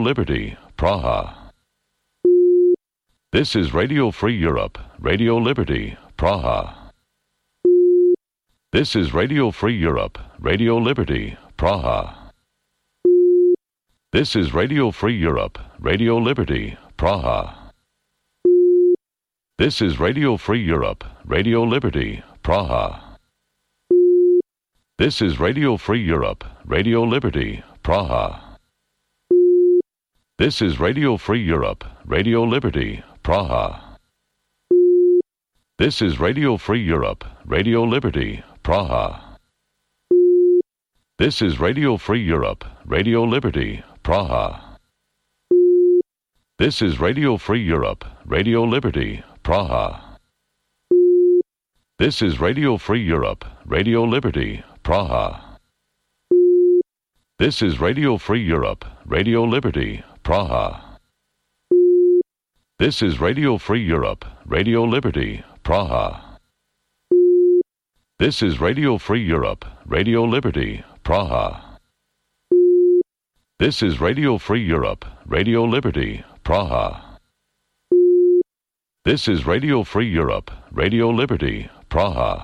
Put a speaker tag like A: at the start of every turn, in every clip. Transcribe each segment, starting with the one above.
A: Liberty, Praha. This is Radio Free Europe, Radio Liberty, Praha. This is Radio Free Europe, Radio Liberty, Praha. This is Radio Free Europe, Radio Liberty, Praha. This is Radio Free Europe, Radio Liberty, Praha. This is Radio Free Europe, Radio Liberty, Praha. This is Radio Free Europe, Radio Liberty, Praha. This is Radio Free Europe, Radio Liberty, Praha. This is Radio Free Europe, Radio Liberty, Praha. This is Radio Free Europe, Radio Liberty, Praha. This is Radio Free Europe, Radio Liberty, Praha. This is Radio Free Europe, Radio Liberty, Praha. This is Radio Free Europe, Radio Liberty, Praha. This is Radio Free Europe, Radio Liberty, Praha. This is Radio Free Europe, Radio Liberty, Praha. This is Radio Free Europe, Radio Liberty, Praha.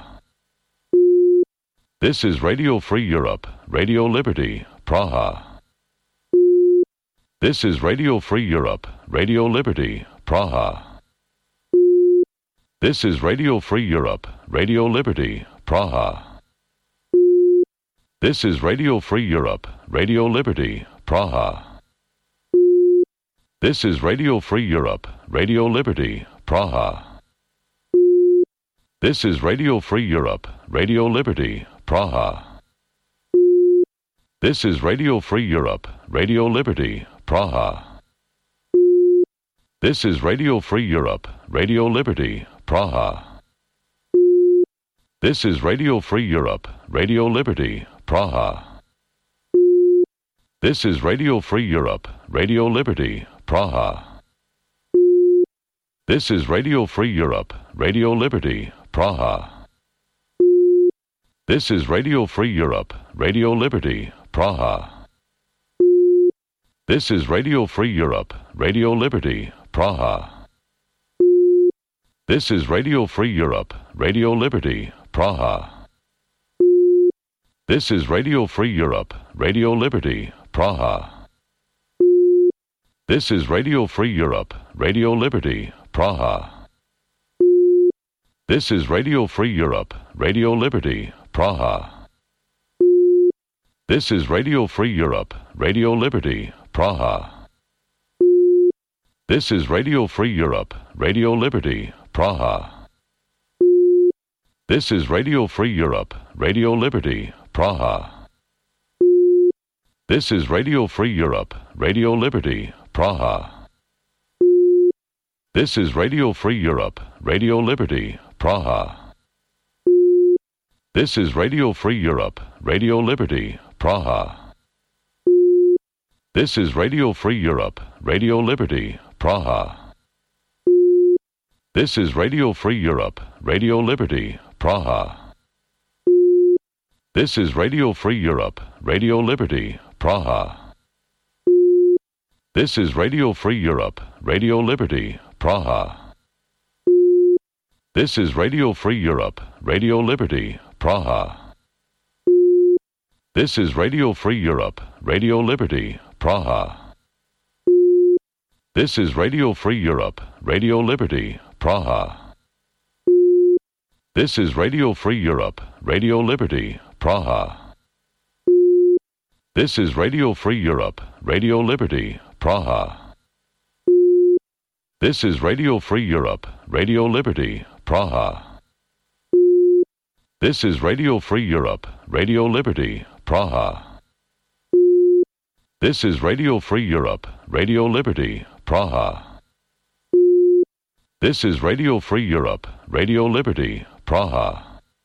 A: This is Radio Free Europe, Radio Liberty, Praha. This is Radio Free Europe, Radio Liberty, Praha. This is Radio Free Europe, Radio Liberty, Praha. This is Radio Free Europe, Radio Liberty, Praha. This is Radio Free Europe, Radio Liberty, Praha. This is Radio Free Europe, Radio Liberty, Praha. This is Radio Free Europe, Radio Liberty, Praha. This is Radio Free Europe, Radio Liberty, Praha. This is Radio Free Europe, Radio Liberty, Praha. This is Radio Free Europe, Radio Liberty, Praha. This is Radio Free Europe, Radio Liberty, Praha. This is Radio Free Europe, Radio Liberty, Praha. This is Radio Free Europe, Radio Liberty, Praha. This is Radio Free Europe, Radio Liberty, Praha. This is Radio Free Europe, Radio Liberty, Praha. This is Radio Free Europe, Radio Liberty, Praha. This is Radio Free Europe, Radio Liberty, Praha. This is Radio Free Europe, Radio Liberty, Praha. This is Radio Free Europe, Radio Liberty, Praha. This is Radio Free Europe, Radio Liberty, Praha. This is Radio Free Europe, Radio Liberty, Praha. This is Radio Free Europe, Radio Liberty, Praha. This is Radio Free Europe, Radio Liberty, Praha. This is Radio Free Europe, Radio Liberty, Praha. This is Radio Free Europe, Radio Liberty, Praha. This is Radio Free Europe, Radio Liberty, Praha. This is Radio Free Europe, Radio Liberty, Praha. This is Radio Free Europe, Radio Liberty, Praha. This is Radio Free Europe, Radio Liberty, Praha. This is Radio Free Europe, Radio Liberty, Praha. This is Radio Free Europe, Radio Liberty, Praha. This is Radio Free Europe, Radio Liberty, Praha. This is Radio Free Europe, Radio Liberty, Praha. This is Radio Free Europe, Radio Liberty, Praha. This is Radio Free Europe, Radio Liberty, Praha. This is Radio Free Europe, Radio Liberty, Praha.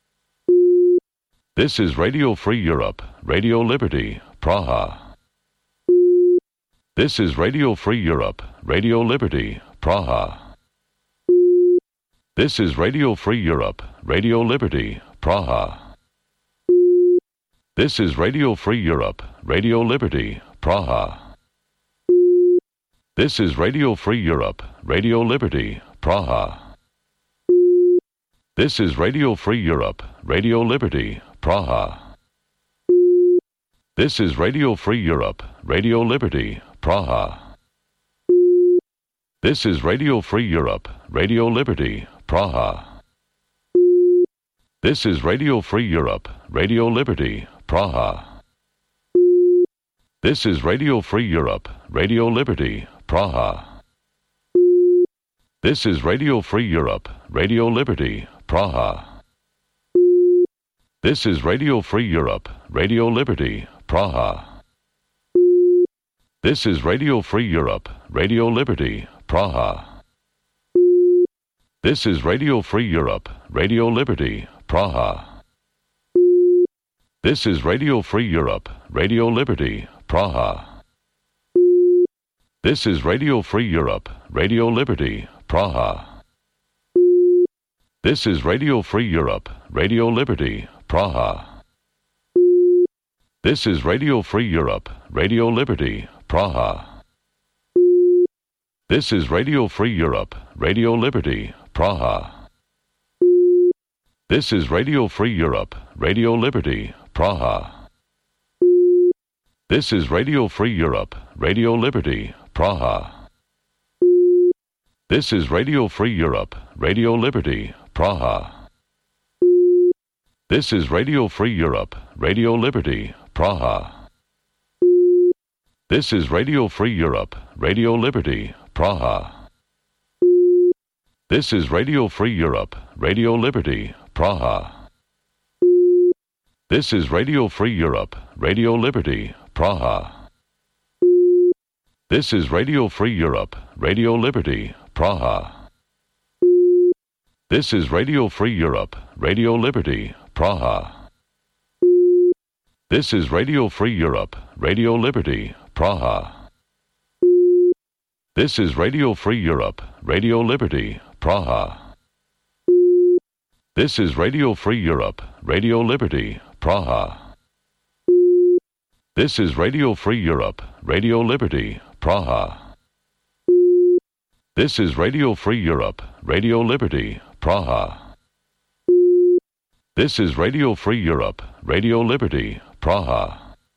A: This is Radio Free Europe, Radio Liberty, Praha. This is Radio Free Europe, Radio Liberty, Praha. This is Radio Free Europe, Radio Liberty, Praha. This is Radio Free Europe, Radio Liberty, Praha. This is Radio Free Europe, Radio Liberty, Praha. This is Radio Free Europe, Radio Liberty, Praha. This is Radio Free Europe, Radio Liberty, Praha. This is Radio Free Europe, Radio Liberty, Praha. This is Radio Free Europe, Radio Liberty, Praha. This is Radio Free Europe, Radio Liberty, Praha. This is Radio Free Europe, Radio Liberty, Praha. This is Radio Free Europe, Radio Liberty, Praha. This is Radio Free Europe, Radio Liberty, Praha. This is Radio Free Europe, Radio Liberty, Praha. This is Radio Free Europe, Radio Liberty, Praha. This is Radio Free Europe, Radio Liberty, Praha. This is Radio Free Europe, Radio Liberty, Praha. This is Radio Free Europe, Radio Liberty, Praha. This is Radio Free Europe, Radio Liberty, Praha. This is Radio Free Europe, Radio Liberty, Praha. This is Radio Free Europe, Radio Liberty, Praha. This is Radio Free Europe, Radio Liberty, Praha. This is Radio Free Europe, Radio Liberty, Praha. This is Radio Free Europe, Radio Liberty, Praha. This is Radio Free Europe, Radio Liberty, Praha. This is Radio Free Europe, Radio Liberty, Praha. This is Radio Free Europe, Radio Liberty, Praha. This is Radio Free Europe, Radio Liberty, Praha. This is Radio Free Europe, Radio Liberty, Praha. This is Radio Free Europe, Radio Liberty, Praha. This is Radio Free Europe, Radio Liberty, Praha. This is Radio Free Europe, Radio Liberty, Praha. This is Radio Free Europe, Radio Liberty, Praha. This is Radio Free Europe, Radio Liberty, Praha.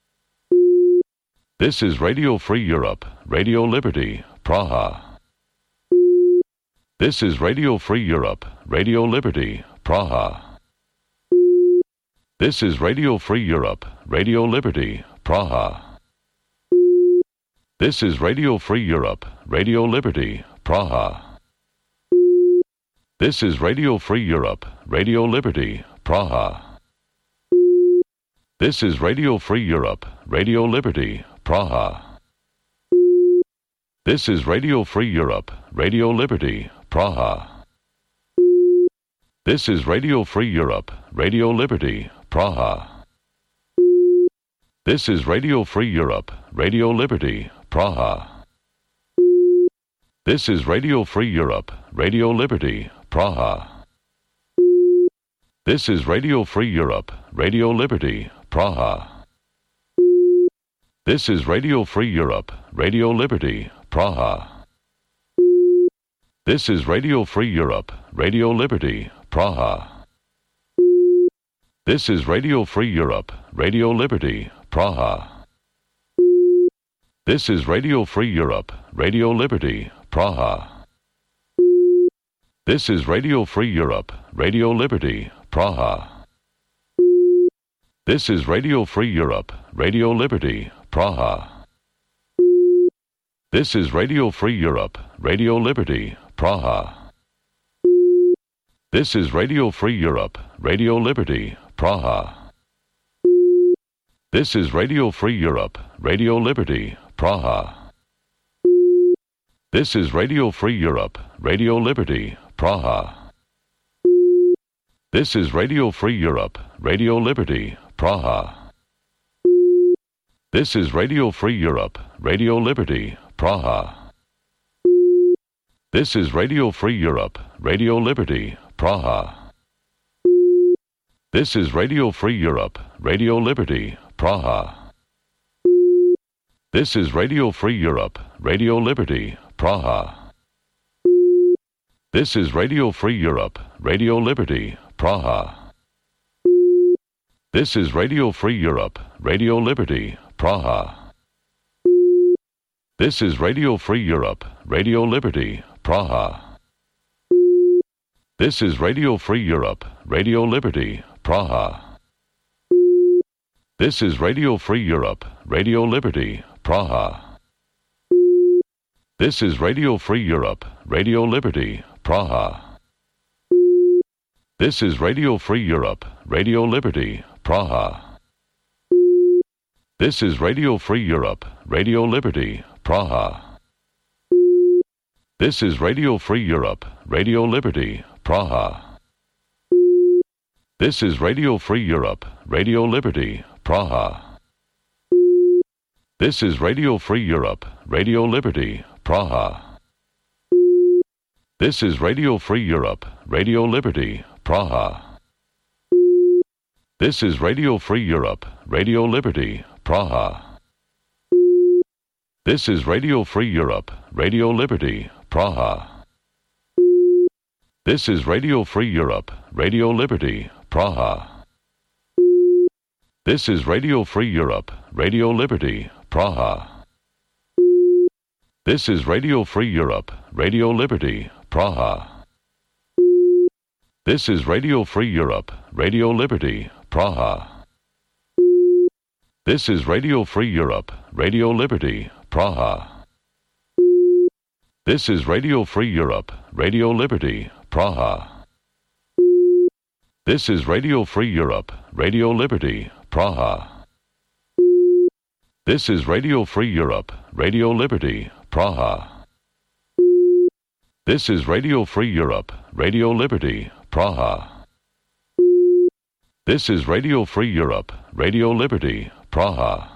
A: This is Radio Free Europe, Radio Liberty, Praha. This is Radio Free Europe, Radio Liberty, Praha. This is Radio Free Europe, Radio Liberty, Praha. This is Radio Free Europe, Radio Liberty, Praha. This is Radio Free Europe, Radio Liberty, Praha. This is Radio Free Europe, Radio Liberty, Praha. This is Radio Free Europe, Radio Liberty, Praha. This is Radio Free Europe, Radio Liberty, Praha. This is Radio Free Europe, Radio Liberty, Praha. This is Radio Free Europe, Radio Liberty, Praha. This is Radio Free Europe, Radio Liberty, Praha. This is Radio Free Europe, Radio Liberty, Praha. This is Radio Free Europe, Radio Liberty, Praha. This is Radio Free Europe, Radio Liberty, Praha. This is Radio Free Europe, Radio Liberty, Praha. This is Radio Free Europe, Radio Liberty, Praha. This is Radio Free Europe, Radio Liberty, Praha. This is Radio Free Europe, Radio Liberty, Praha. This is Radio Free Europe, Radio Liberty, Praha. This is Radio Free Europe, Radio Liberty, Praha. This is Radio Free Europe, Radio Liberty, Praha. This is Radio Free Europe, Radio Liberty, Praha. This is Radio Free Europe, Radio Liberty, Praha. This is Radio Free Europe, Radio Liberty, Praha. This is Radio Free Europe, Radio Liberty, Praha. This is Radio Free Europe, Radio Liberty, Praha. This is Radio Free Europe, Radio Liberty, Praha. This is Radio Free Europe, Radio Liberty, Praha. This is Radio Free Europe, Radio Liberty, Praha. This is Radio Free Europe, Radio Liberty, Praha. This is Radio Free Europe, Radio Liberty, Praha. This is Radio Free Europe, Radio Liberty, Praha. This is Radio Free Europe, Radio Liberty, Praha. This is Radio Free Europe, Radio Liberty, Praha. This is Radio Free Europe, Radio Liberty, Praha. This is Radio Free Europe, Radio Liberty, Praha. This is Radio Free Europe, Radio Liberty, Praha. This is Radio Free Europe, Radio Liberty, Praha. This is Radio Free Europe, Radio Liberty, Praha. This is Radio Free Europe, Radio Liberty, Praha. This is Radio Free Europe, Radio Liberty, Praha. This is Radio Free Europe, Radio Liberty, Praha. This is Radio Free Europe, Radio Liberty, Praha. This is Radio Free Europe, Radio Liberty, Praha. This is Radio Free Europe, Radio Liberty, Praha. This is Radio Free Europe, Radio Liberty, Praha. This is Radio Free Europe, Radio Liberty, Praha. This is Radio Free Europe, Radio Liberty, Praha. This is Radio Free Europe, Radio Liberty, Praha. This is Radio Free Europe, Radio Liberty, Praha.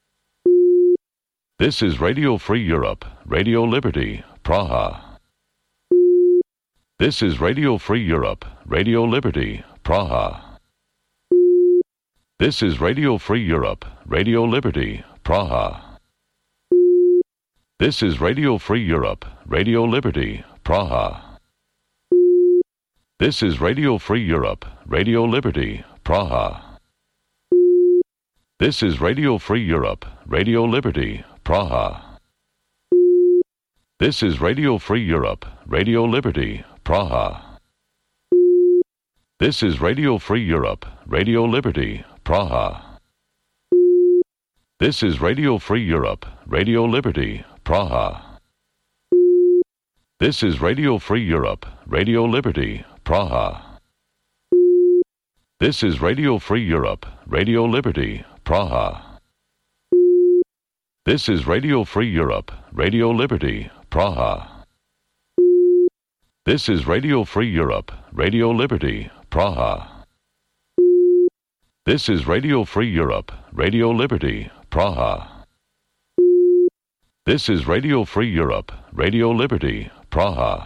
A: This is Radio Free Europe, Radio Liberty, Praha. This is Radio Free Europe, Radio Liberty, Praha. This is Radio Free Europe, Radio Liberty, Praha. This is Radio Free Europe, Radio Liberty, Praha. This is Radio Free Europe, Radio Liberty, Praha. This is Radio Free Europe, Radio Liberty, Praha. This is Radio Free Europe, Radio Liberty, Praha. This is Radio Free Europe, Radio Liberty, Praha. This is Radio Free Europe, Radio Liberty, Praha. This is Radio Free Europe, Radio Liberty, Praha. This is Radio Free Europe, Radio Liberty, Praha. This is Radio Free Europe, Radio Liberty, Praha. This is Radio Free Europe, Radio Liberty, Praha. This is Radio Free Europe, Radio Liberty, Praha. This is Radio Free Europe, Radio Liberty, Praha.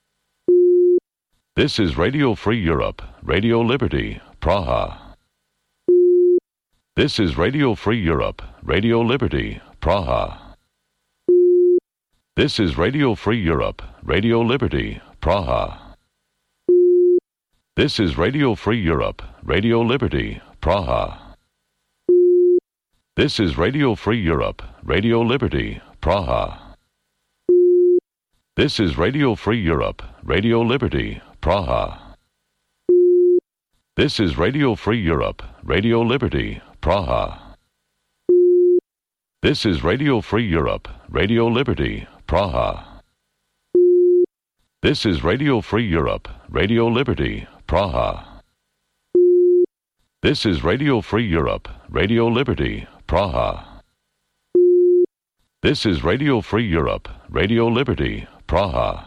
A: This is Radio Free Europe, Radio Liberty, Praha. This is Radio Free Europe, Radio Liberty, Praha. This is Radio Free Europe, Radio Liberty, Praha. This is Radio Free Europe, Radio Liberty, Praha. This is Radio Free Europe, Radio Liberty, Praha. This is Radio Free Europe, Radio Liberty, Praha. This is Radio Free Europe, Radio Liberty, Praha. This is Radio Free Europe, Radio Liberty, Praha. This is Radio Free Europe, Radio Liberty, Praha. This is Radio Free Europe, Radio Liberty, Praha. This is Radio Free Europe, Radio Liberty, Praha.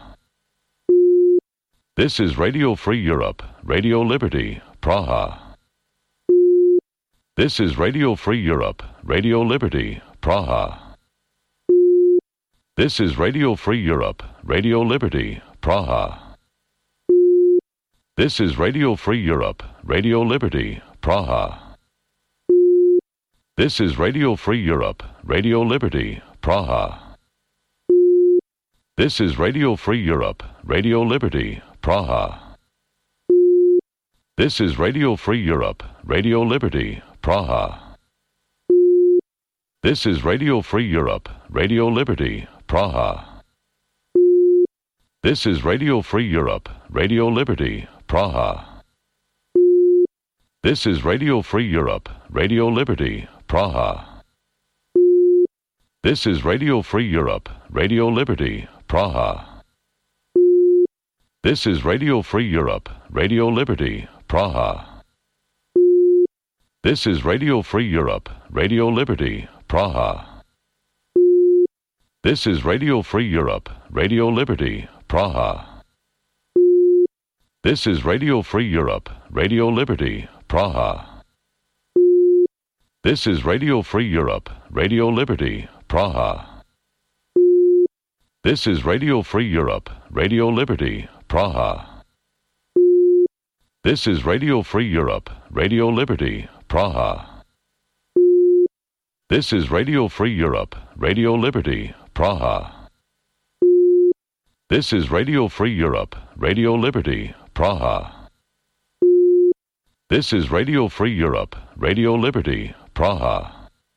A: This is Radio Free Europe, Radio Liberty, Praha. This is Radio Free Europe, Radio Liberty, Praha. This is Radio Free Europe, Radio Liberty, Praha. This is Radio Free Europe, Radio Liberty, Praha. This is Radio Free Europe, Radio Liberty, Praha. This is Radio Free Europe, Radio Liberty, Praha. This is Radio Free Europe, Radio Liberty, Praha. This is Radio Free Europe, Radio Liberty, Praha. This is Radio Free Europe, Radio Liberty, Praha. This is Radio Free Europe, Radio Liberty, Praha. This is Radio Free Europe, Radio Liberty, Praha. This is Radio Free Europe, Radio Liberty, Praha. This is Radio Free Europe, Radio Liberty, Praha. This is Radio Free Europe, Radio Liberty, Praha. This is Radio Free Europe, Radio Liberty, Praha. This is Radio Free Europe, Radio Liberty, Praha. This is Radio Free Europe, Radio Liberty, Praha. This is Radio Free Europe, Radio Liberty, Praha. This is Radio Free Europe, Radio Liberty, Praha. This is Radio Free Europe, Radio Liberty, Praha. This is Radio Free Europe, Radio Liberty, Praha.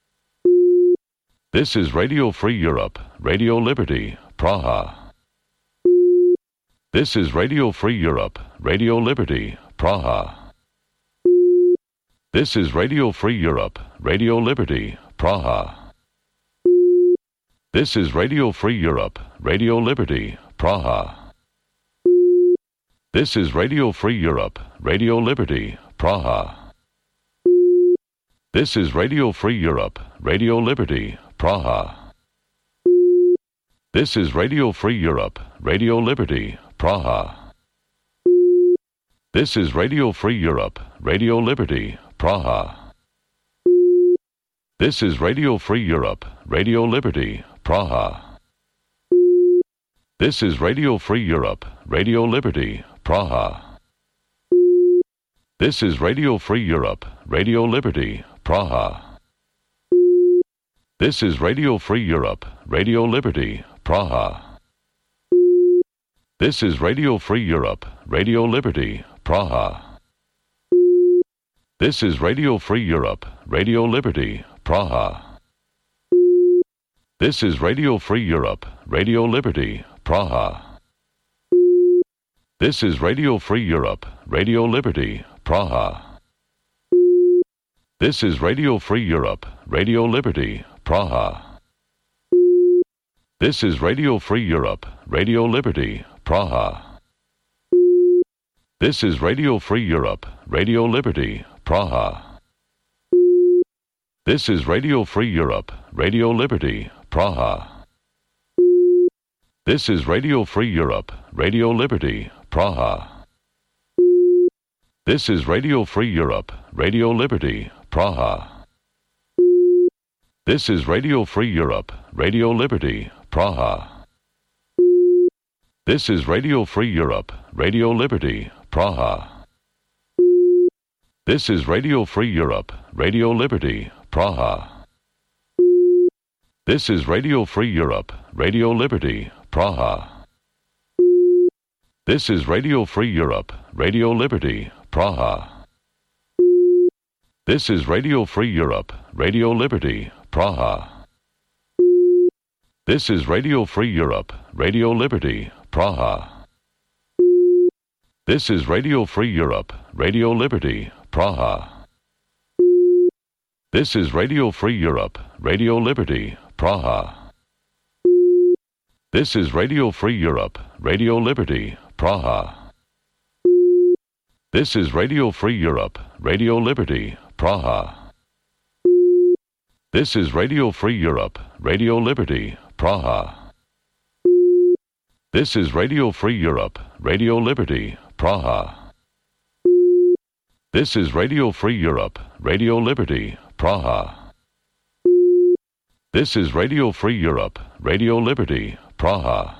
A: This is Radio Free Europe, Radio Liberty, Praha. This is Radio Free Europe, Radio Liberty, Praha. This is Radio Free Europe, Radio Liberty, Praha. This is Radio Free Europe, Radio Liberty, Praha. This is Radio Free Europe, Radio Liberty, Praha. This is Radio Free Europe, Radio Liberty, Praha. This is Radio Free Europe, Radio Liberty, Praha. This is Radio Free Europe, Radio Liberty, Praha. This is Radio Free Europe, Radio Liberty, Praha. This is Radio Free Europe, Radio Liberty, Praha. This is Radio Free Europe, Radio Liberty, Praha. This is Radio Free Europe, Radio Liberty, Praha. This is Radio Free Europe, Radio Liberty, Praha. This is Radio Free Europe, Radio Liberty, Praha. This is Radio Free Europe, Radio Liberty, Praha. This is Radio Free Europe, Radio Liberty, Praha. This is Radio Free Europe, Radio Liberty, Praha. This is Radio Free Europe, Radio Liberty, Praha. This is Radio Free Europe, Radio Liberty, Praha. This is Radio Free Europe, Radio Liberty, Praha. This is Radio Free Europe, Radio Liberty, Praha. This is Radio Free Europe, Radio Liberty, Praha. This is Radio Free Europe, Radio Liberty, Praha. This is Radio Free Europe, Radio Liberty, Praha. This is Radio Free Europe, Radio Liberty, Praha. This is Radio Free Europe, Radio Liberty, Praha. This is Radio Free Europe, Radio Liberty, Praha. This is Radio Free Europe, Radio Liberty, Praha. This is Radio Free Europe, Radio Liberty, Praha. This is Radio Free Europe, Radio Liberty, Praha. This is Radio Free Europe, Radio Liberty, Praha. This is Radio Free Europe, Radio Liberty, Praha. This is Radio Free Europe, Radio Liberty, Praha. This is Radio Free Europe, Radio Liberty, Praha. This is Radio Free Europe, Radio Liberty, Praha. This is Radio Free Europe, Radio Liberty, Praha. This is Radio Free Europe, Radio Liberty, Praha.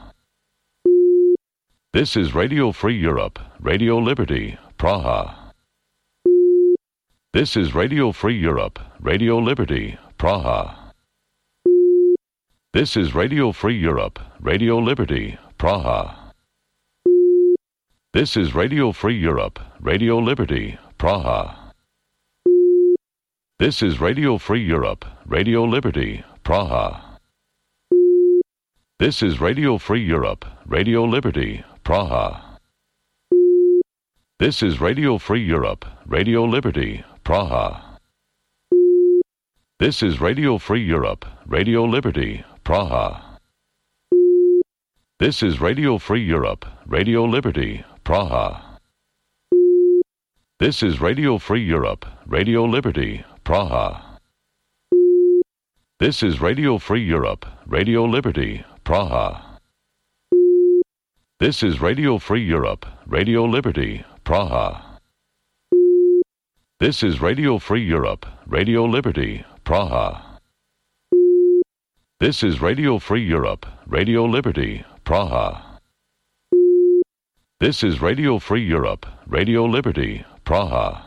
A: This is Radio Free Europe, Radio Liberty, Praha. This is Radio Free Europe, Radio Liberty, Praha. This is Radio Free Europe, Radio Liberty, Praha. This is Radio Free Europe, Radio Liberty, Praha. This is Radio Free Europe, Radio Liberty, Praha. This is Radio Free Europe, Radio Liberty, Praha. This is Radio Free Europe, Radio Liberty, Praha. This is Radio Free Europe, Radio Liberty, Praha. This is Radio Free Europe, Radio Liberty, Praha. This is Radio Free Europe, Radio Liberty, Praha. This is Radio Free Europe, Radio Liberty, Praha. This is Radio Free Europe, Radio Liberty, Praha. This is Radio Free Europe, Radio Liberty, Praha. This is Radio Free Europe, Radio Liberty, Praha. This is Radio Free Europe, Radio Liberty, Praha.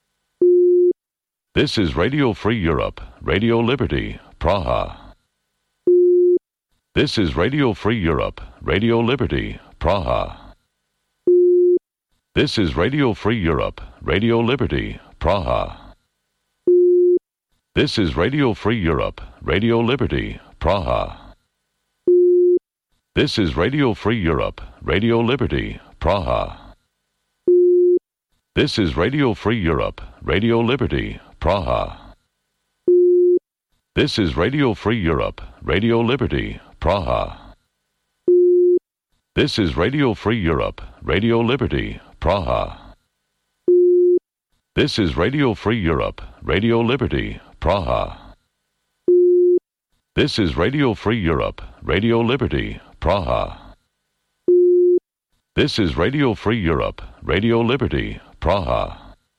A: This is Radio Free Europe, Radio Liberty, Praha. This is Radio Free Europe, Radio Liberty, Praha. This is Radio Free Europe, Radio Liberty, Praha. This is Radio Free Europe, Radio Liberty, Praha. This is Radio Free Europe, Radio Liberty, Praha. This is Radio Free Europe, Radio Liberty, Praha. This is Radio Free Europe, Radio Liberty, Praha. This is Radio Free Europe, Radio Liberty, Praha. This is Radio Free Europe, Radio Liberty, Praha. This is Radio Free Europe, Radio Liberty, Praha. This is Radio Free Europe, Radio Liberty, Praha.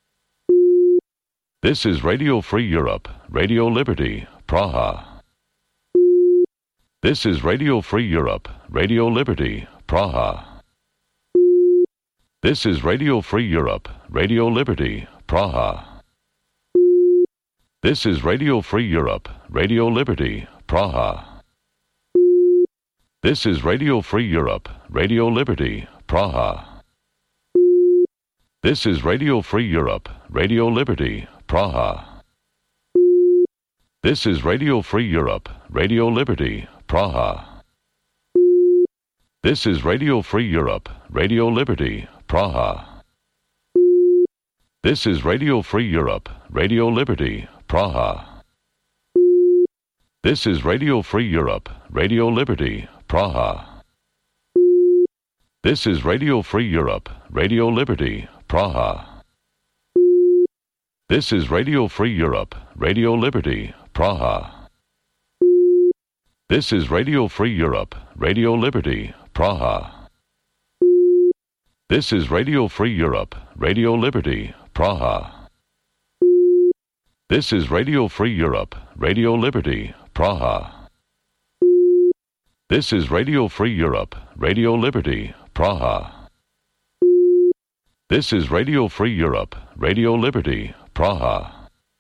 A: This is Radio Free Europe, Radio Liberty, Praha. This is Radio Free Europe, Radio Liberty, Praha. This is Radio Free Europe, Radio Liberty, Praha. This is Radio Free Europe, Radio Liberty, Praha. This is Radio Free Europe, Radio Liberty, Praha. This is Radio Free Europe, Radio Liberty, Praha. This is Radio Free Europe, Radio Liberty, Praha. This is Radio Free Europe, Radio Liberty, Praha. This is Radio Free Europe, Radio Liberty, Praha. This is Radio Free Europe, Radio Liberty, Praha. This is Radio Free Europe, Radio Liberty, Praha. This is Radio Free Europe, Radio Liberty, Praha. This is Radio Free Europe, Radio Liberty, Praha. This is Radio Free Europe, Radio Liberty, Praha. This is Radio Free Europe, Radio Liberty, Praha. This is Radio Free Europe, Radio Liberty, Praha. This is Radio Free Europe, Radio Liberty, Praha.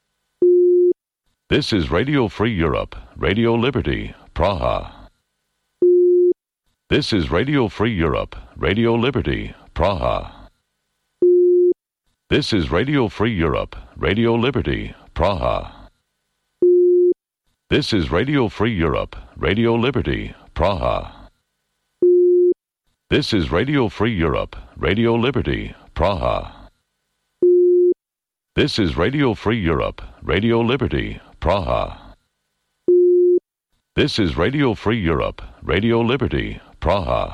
A: This is Radio Free Europe, Radio Liberty, Praha. This is Radio Free Europe, Radio Liberty, Praha. This is Radio Free Europe, Radio Liberty, Praha. This is Radio Free Europe, Radio Liberty, Praha. This is Radio Free Europe, Radio Liberty, Praha. This is Radio Free Europe, Radio Liberty, Praha. This is Radio Free Europe, Radio Liberty, Praha.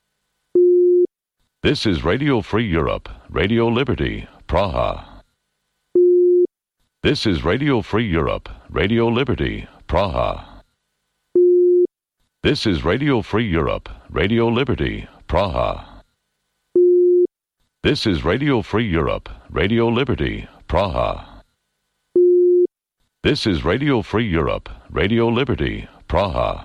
A: This is Radio Free Europe, Radio Liberty, Praha. This is Radio Free Europe, Radio Liberty, Praha. This is Radio Free Europe, Radio Liberty, Praha. This is Radio Free Europe, Radio Liberty, Praha. This is Radio Free Europe, Radio Liberty, Praha.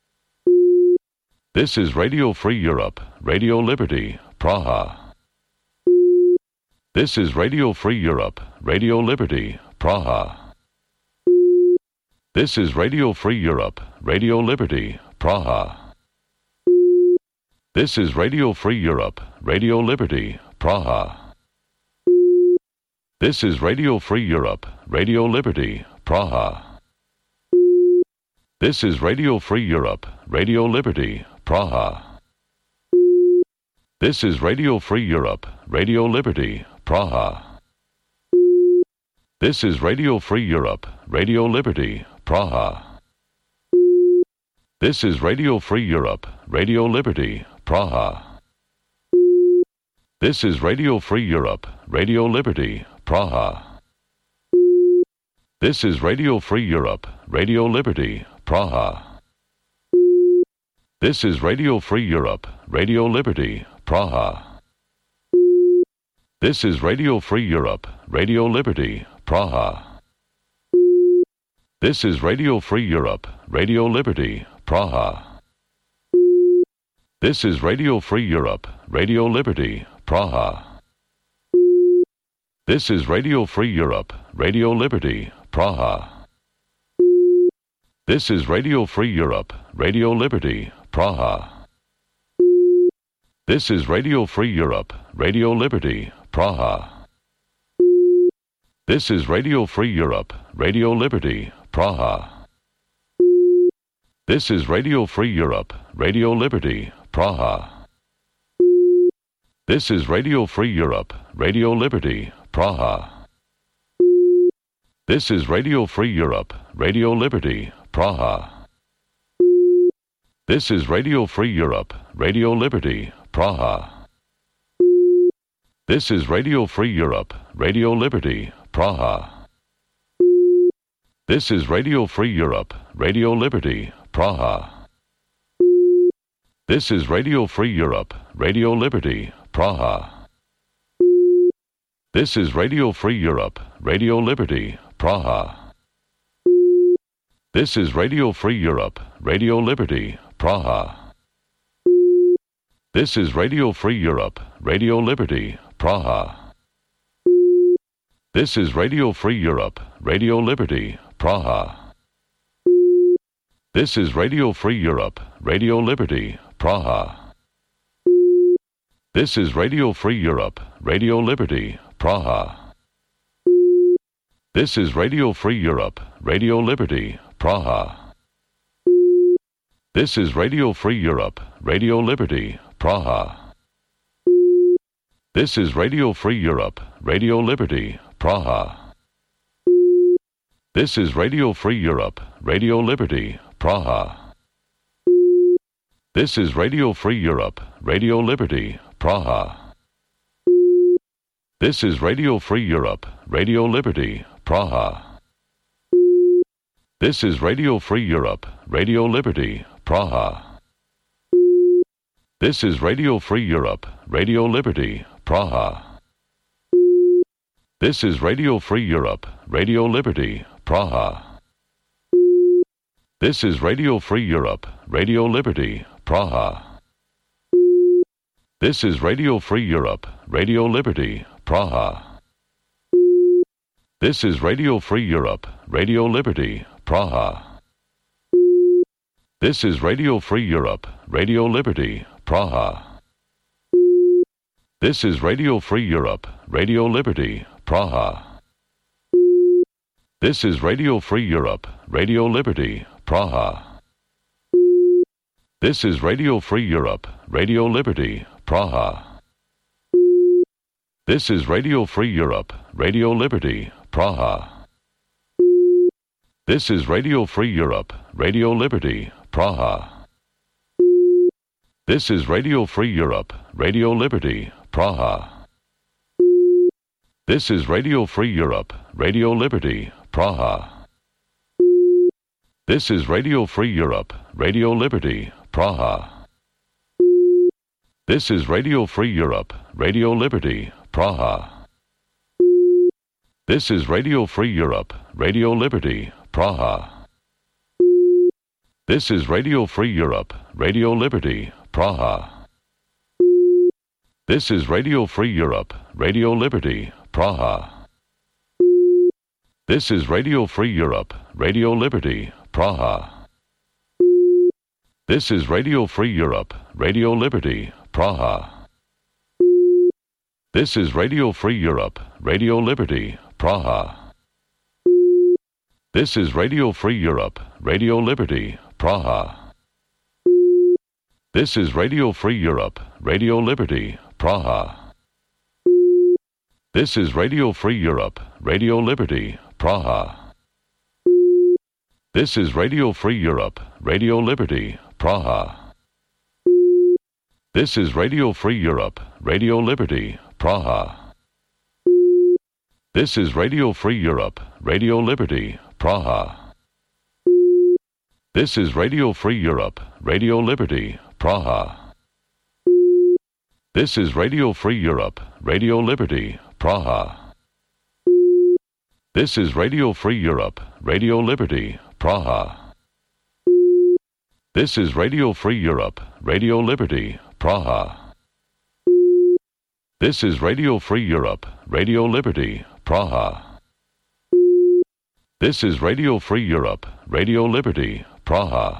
A: This is Radio Free Europe, Radio Liberty, Praha. This is Radio Free Europe, Radio Liberty, Praha. This is Radio Free Europe, Radio Liberty, Praha. This is Radio Free Europe, Radio Liberty, Praha. This is Radio Free Europe, Radio Liberty, Praha. This is Radio Free Europe, Radio Liberty, Praha. This is Radio Free Europe, Radio Liberty, Praha. This is Radio Free Europe, Radio Liberty, Praha. This is Radio Free Europe, Radio Liberty, Praha. This is Radio Free Europe, Radio Liberty, Praha. This is Radio Free Europe, Radio Liberty, Praha. This is Radio Free Europe, Radio Liberty, Praha. This is Radio Free Europe, Radio Liberty, Praha. This is Radio Free Europe, Radio Liberty, Praha. This is Radio Free Europe, Radio Liberty, Praha. This is Radio Free Europe, Radio Liberty, Praha. This is Radio Free Europe, Radio Liberty, Praha. This is Radio Free Europe, Radio Liberty, Praha. This is Radio Free Europe, Radio Liberty, Praha. This is Radio Free Europe, Radio Liberty, Praha. This is Radio Free Europe, Radio Liberty, Praha. This is Radio Free Europe, Radio Liberty, Praha. This is Radio Free Europe, Radio Liberty, Praha. This is Radio Free Europe, Radio Liberty, Praha. This is Radio Free Europe, Radio Liberty, Praha. This is Radio Free Europe, Radio Liberty, Praha. This is Radio Free Europe, Radio Liberty, Praha. This is Radio Free Europe, Radio Liberty, Praha. This is Radio Free Europe, Radio Liberty, Praha. This is Radio Free Europe, Radio Liberty, Praha. This is Radio Free Europe, Radio Liberty, Praha. This is Radio Free Europe, Radio Liberty, Praha. This is Radio Free Europe, Radio Liberty, Praha. This is Radio Free Europe, Radio Liberty, Praha. This is Radio Free Europe, Radio Liberty, Praha. This is Radio Free Europe, Radio Liberty, Praha. This is Radio Free Europe, Radio Liberty, Praha. This is Radio Free Europe, Radio Liberty, Praha. This is Radio Free Europe, Radio Liberty, Praha. This is Radio Free Europe, Radio Liberty, Praha. This is Radio Free Europe, Radio Liberty, Praha. This is Radio Free Europe, Radio Liberty, Praha. This is Radio Free Europe, Radio Liberty, Praha. This is Radio Free Europe, Radio Liberty, Praha. This is Radio Free Europe, Radio Liberty, Praha. This is Radio Free Europe, Radio Liberty, Praha. This is Radio Free Europe, Radio Liberty, Praha. This is Radio Free Europe, Radio Liberty, Praha. This is Radio Free Europe, Radio Liberty, Praha. This is Radio Free Europe, Radio Liberty, Praha. This is Radio Free Europe, Radio Liberty, Praha. This is Radio Free Europe, Radio Liberty, Praha. This is Radio Free Europe, Radio Liberty, Praha. This is Radio Free Europe, Radio Liberty, Praha. This is Radio Free Europe, Radio Liberty, Praha. This is Radio Free Europe, Radio Liberty, Praha. This is Radio Free Europe, Radio Liberty, Praha. This is Radio Free Europe, Radio Liberty, Praha. This is Radio Free Europe, Radio Liberty, Praha. This is Radio Free Europe, Radio Liberty, Praha. This is Radio Free Europe, Radio Liberty, Praha. This is Radio Free Europe, Radio Liberty, Praha. This is Radio Free Europe, Radio Liberty, Praha. This is Radio Free Europe, Radio Liberty, Praha. This is Radio Free Europe, Radio Liberty, Praha. This is Radio Free Europe, Radio Liberty, Praha. This is Radio Free Europe, Radio Liberty, Praha. This is Radio Free Europe, Radio Liberty, Praha. This is Radio Free Europe, Radio Liberty, Praha. This is Radio Free Europe, Radio Liberty, Praha. This is Radio Free Europe, Radio Liberty, Praha. This is Radio Free Europe, Radio Liberty, Praha.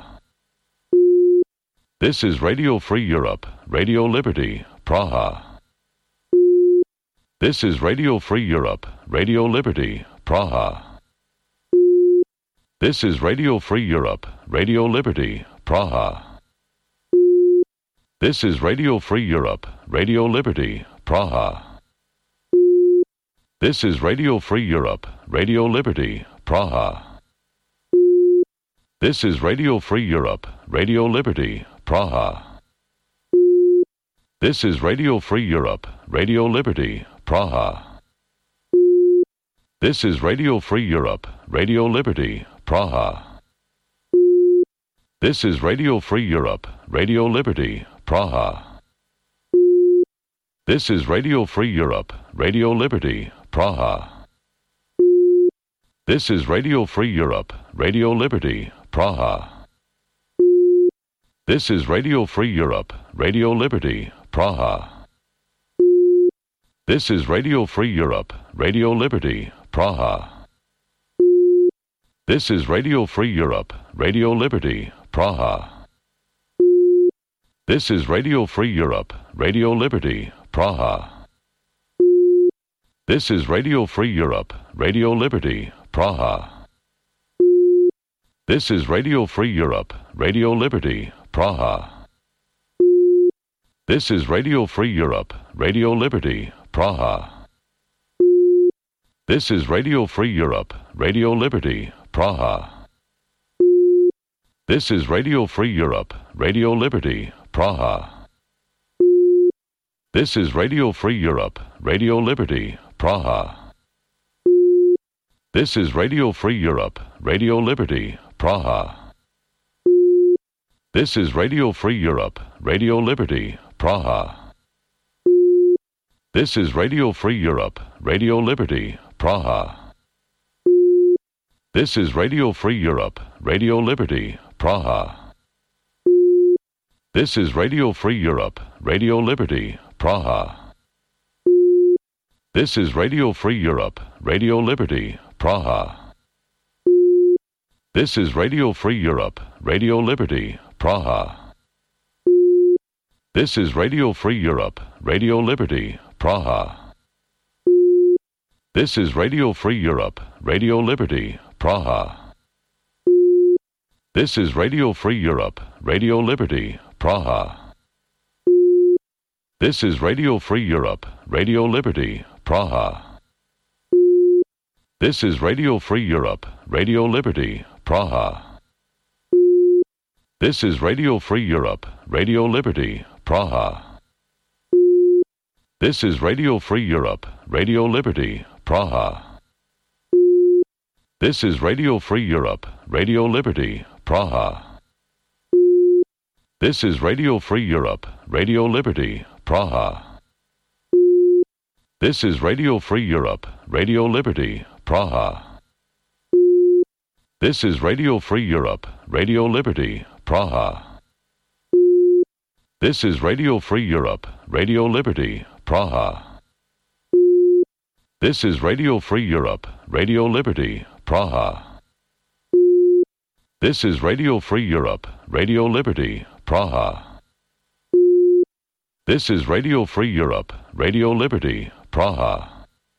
A: This is Radio Free Europe, Radio Liberty, Praha. This is Radio Free Europe, Radio Liberty, Praha. This is Radio Free Europe, Radio Liberty, Praha. This is Radio Free Europe, Radio Liberty, Praha. This is Radio Free Europe, Radio Liberty, Praha. This is Radio Free Europe, Radio Liberty, Praha. This is Radio Free Europe, Radio Liberty, Praha. This is Radio Free Europe, Radio Liberty, Praha. This is Radio Free Europe, Radio Liberty, Praha. This is Radio Free Europe, Radio Liberty, Praha. This is Radio Free Europe, Radio Liberty, Praha. This is Radio Free Europe, Radio Liberty, Praha. This is Radio Free Europe, Radio Liberty, Praha. This is Radio Free Europe, Radio Liberty, Praha. This is Radio Free Europe, Radio Liberty, Praha. This is Radio Free Europe, Radio Liberty, Praha. This is Radio Free Europe, Radio Liberty, Praha. This is Radio Free Europe, Radio Liberty, Praha. This is Radio Free Europe, Radio Liberty, Praha. This is Radio Free Europe, Radio Liberty, Praha. This is Radio Free Europe, Radio Liberty, Praha. This is Radio Free Europe, Radio Liberty, Praha. This is Radio Free Europe, Radio Liberty, Praha. This is Radio Free Europe, Radio Liberty, Praha. This is Radio Free Europe, Radio Liberty, Praha. This is Radio Free Europe, Radio Liberty, Praha. This is Radio Free Europe, Radio Liberty, Praha. This is Radio Free Europe, Radio Liberty, Praha. This is Radio Free Europe, Radio Liberty, Praha. This is Radio Free Europe, Radio Liberty, Praha. This is Radio Free Europe, Radio Liberty, Praha. This is Radio Free Europe, Radio Liberty, Praha. This is Radio Free Europe, Radio Liberty, Praha. This is Radio Free Europe, Radio Liberty, Praha. This is Radio Free Europe, Radio Liberty, Praha. This is Radio Free Europe, Radio Liberty, Praha. This is Radio Free Europe, Radio Liberty, Praha. This is Radio Free Europe, Radio Liberty, Praha. This is Radio Free Europe, Radio Liberty, Praha. This is Radio Free Europe, Radio Liberty, Praha. This is Radio Free Europe, Radio Liberty, Praha. This is Radio Free Europe, Radio Liberty, Praha. This is Radio Free Europe, Radio Liberty, Praha.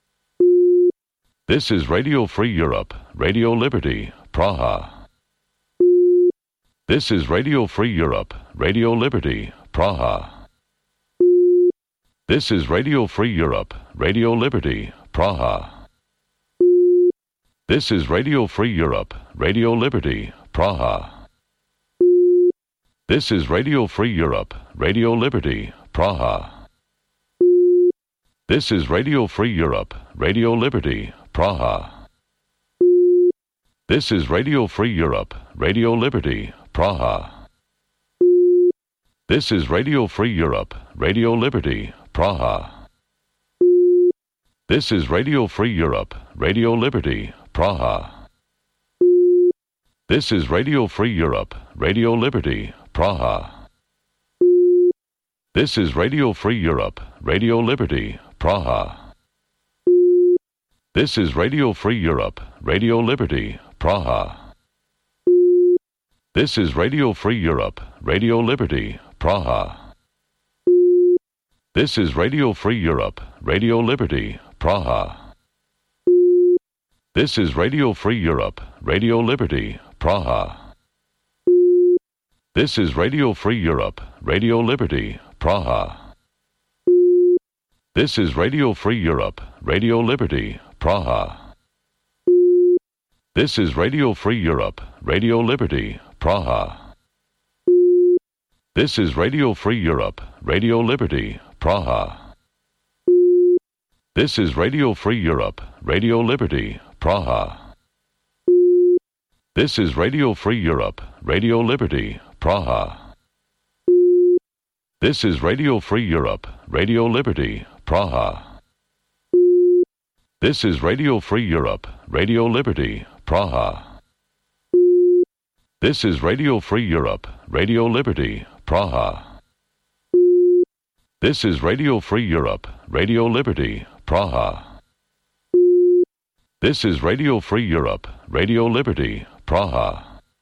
A: This is Radio Free Europe, Radio Liberty, Praha. This is Radio Free Europe, Radio Liberty, Praha. This is Radio Free Europe, Radio Liberty, Praha. This is Radio Free Europe, Radio Liberty, Praha. This is Radio Free Europe, Radio Liberty, Praha. This is Radio Free Europe, Radio Liberty, Praha. This is Radio Free Europe, Radio Liberty, Praha. This is Radio Free Europe, Radio Liberty, Praha. This is Radio Free Europe, Radio Liberty, Praha. This is Radio Free Europe, Radio Liberty, Praha. This is Radio Free Europe, Radio Liberty, Praha. This is Radio Free Europe, Radio Liberty, Praha. This is Radio Free Europe, Radio Liberty, Praha. This is Radio Free Europe, Radio Liberty, Praha. This is Radio Free Europe, Radio Liberty, Praha. This is Radio Free Europe, Radio Liberty, Praha. This is Radio Free Europe, Radio Liberty, Praha. This is Radio Free Europe, Radio Liberty, Praha. This is Radio Free Europe, Radio Liberty, Praha. This is Radio Free Europe, Radio Liberty, Praha. This is Radio Free Europe, Radio Liberty, Praha. This is Radio Free Europe, Radio Liberty, Praha. This is Radio Free Europe, Radio Liberty, Praha. This is Radio Free Europe, Radio Liberty, Praha. This is Radio Free Europe, Radio Liberty, Praha. This is Radio Free Europe, Radio Liberty, Praha.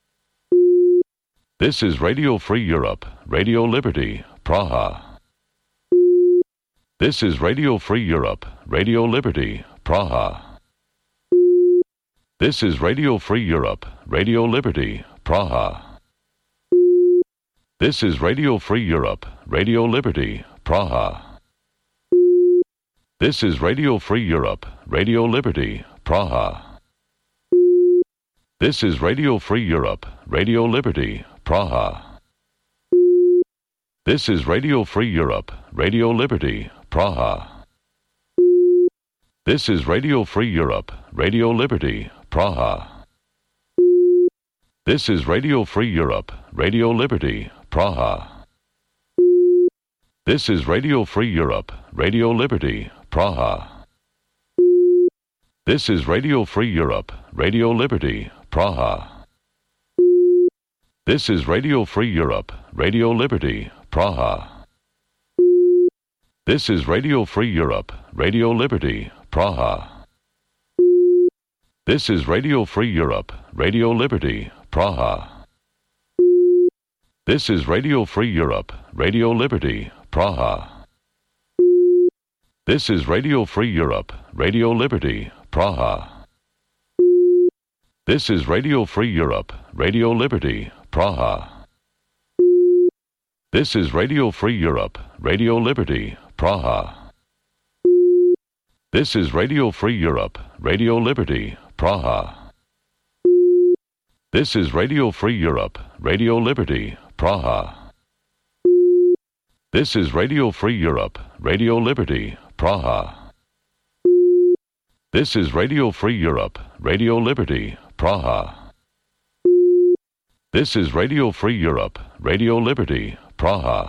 A: This is Radio Free Europe, Radio Liberty, Praha. This is Radio Free Europe, Radio Liberty, Praha. This is Radio Free Europe, Radio Liberty, Praha. This is Radio Free Europe, Radio Liberty, Praha. This is Radio Free Europe, Radio Liberty, Praha. This is Radio Free Europe, Radio Liberty, Praha. This is Radio Free Europe, Radio Liberty, Praha. This is Radio Free Europe, Radio Liberty, Praha. This is Radio Free Europe, Radio Liberty, Praha. This is Radio Free Europe, Radio Liberty, Praha. This is Radio Free Europe, Radio Liberty, Praha. This is Radio Free Europe, Radio Liberty, Praha. This is Radio Free Europe, Radio Liberty, Praha. This is Radio Free Europe, Radio Liberty, Praha. This is Radio Free Europe, Radio Liberty, Praha. This is Radio Free Europe, Radio Liberty, Praha. This is Radio Free Europe, Radio Liberty, Praha. This is Radio Free Europe, Radio Liberty, Praha. This is Radio Free Europe, Radio Liberty, Praha. This is Radio Free Europe, Radio Liberty, Praha. This is Radio Free Europe, Radio Liberty, Praha. This is Radio Free Europe, Radio Liberty, Praha. This is Radio Free Europe, Radio Liberty, Praha.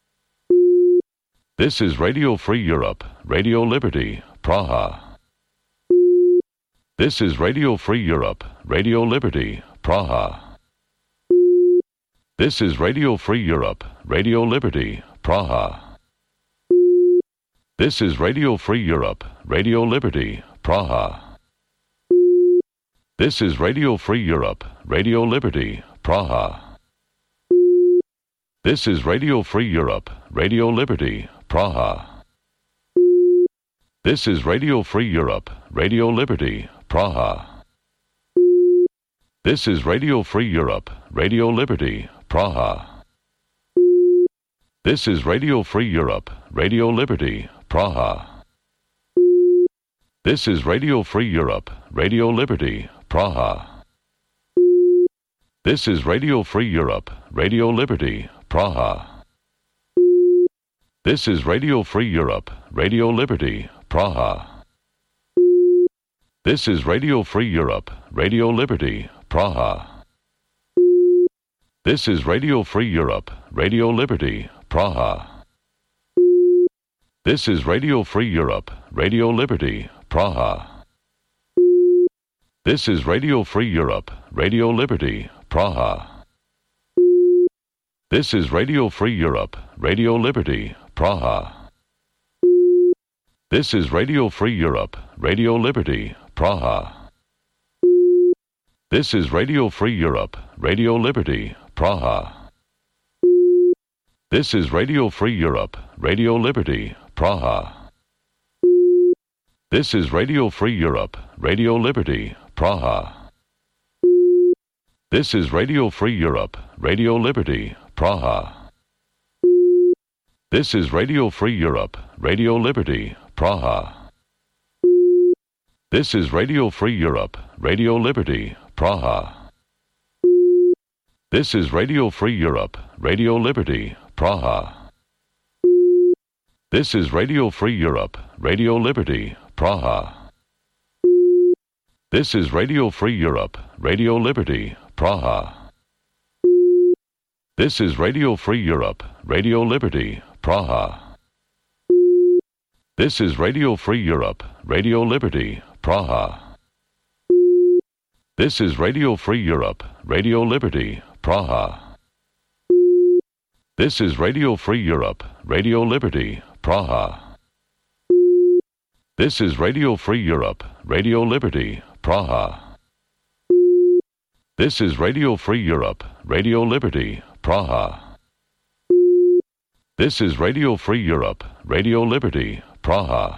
A: This is Radio Free Europe, Radio Liberty, Praha. This is Radio Free Europe, Radio Liberty, Praha. This is Radio Free Europe, Radio Liberty, Praha. This is Radio Free Europe, Radio Liberty, Praha. This is Radio Free Europe, Radio Liberty, Praha. This is Radio Free Europe, Radio Liberty, Praha. This is Radio Free Europe, Radio Liberty, Praha. This is Radio Free Europe, Radio Liberty, Praha. This is Radio Free Europe, Radio Liberty, Praha. This is Radio Free Europe, Radio Liberty, Praha. This is Radio Free Europe, Radio Liberty, Praha. This is Radio Free Europe, Radio Liberty, Praha. This is Radio Free Europe, Radio Liberty, Praha. This is Radio Free Europe, Radio Liberty, Praha. This is Radio Free Europe, Radio Liberty, Praha. This is Radio Free Europe, Radio Liberty, Praha. This is Radio Free Europe, Radio Liberty, Praha. This is Radio Free Europe, Radio Liberty, Praha. This is Radio Free Europe, Radio Liberty, Praha. This is Radio Free Europe, Radio Liberty, Praha. This is Radio Free Europe, Radio Liberty, Praha. This is Radio Free Europe, Radio Liberty, Praha. This is Radio Free Europe, Radio Liberty, Praha. This is Radio Free Europe, Radio Liberty, Praha. This is Radio Free Europe, Radio Liberty, Praha. This is Radio Free Europe, Radio Liberty, Praha. This is Radio Free Europe, Radio Liberty, Praha. This is Radio Free Europe, Radio Liberty, Praha. This is Radio Free Europe, Radio Liberty, Praha. This is Radio Free Europe, Radio Liberty, Praha. This is Radio Free Europe, Radio Liberty, Praha. This is Radio Free Europe, Radio Liberty, Praha. This is Radio Free Europe, Radio Liberty, Praha. This is Radio Free Europe, Radio Liberty, Praha.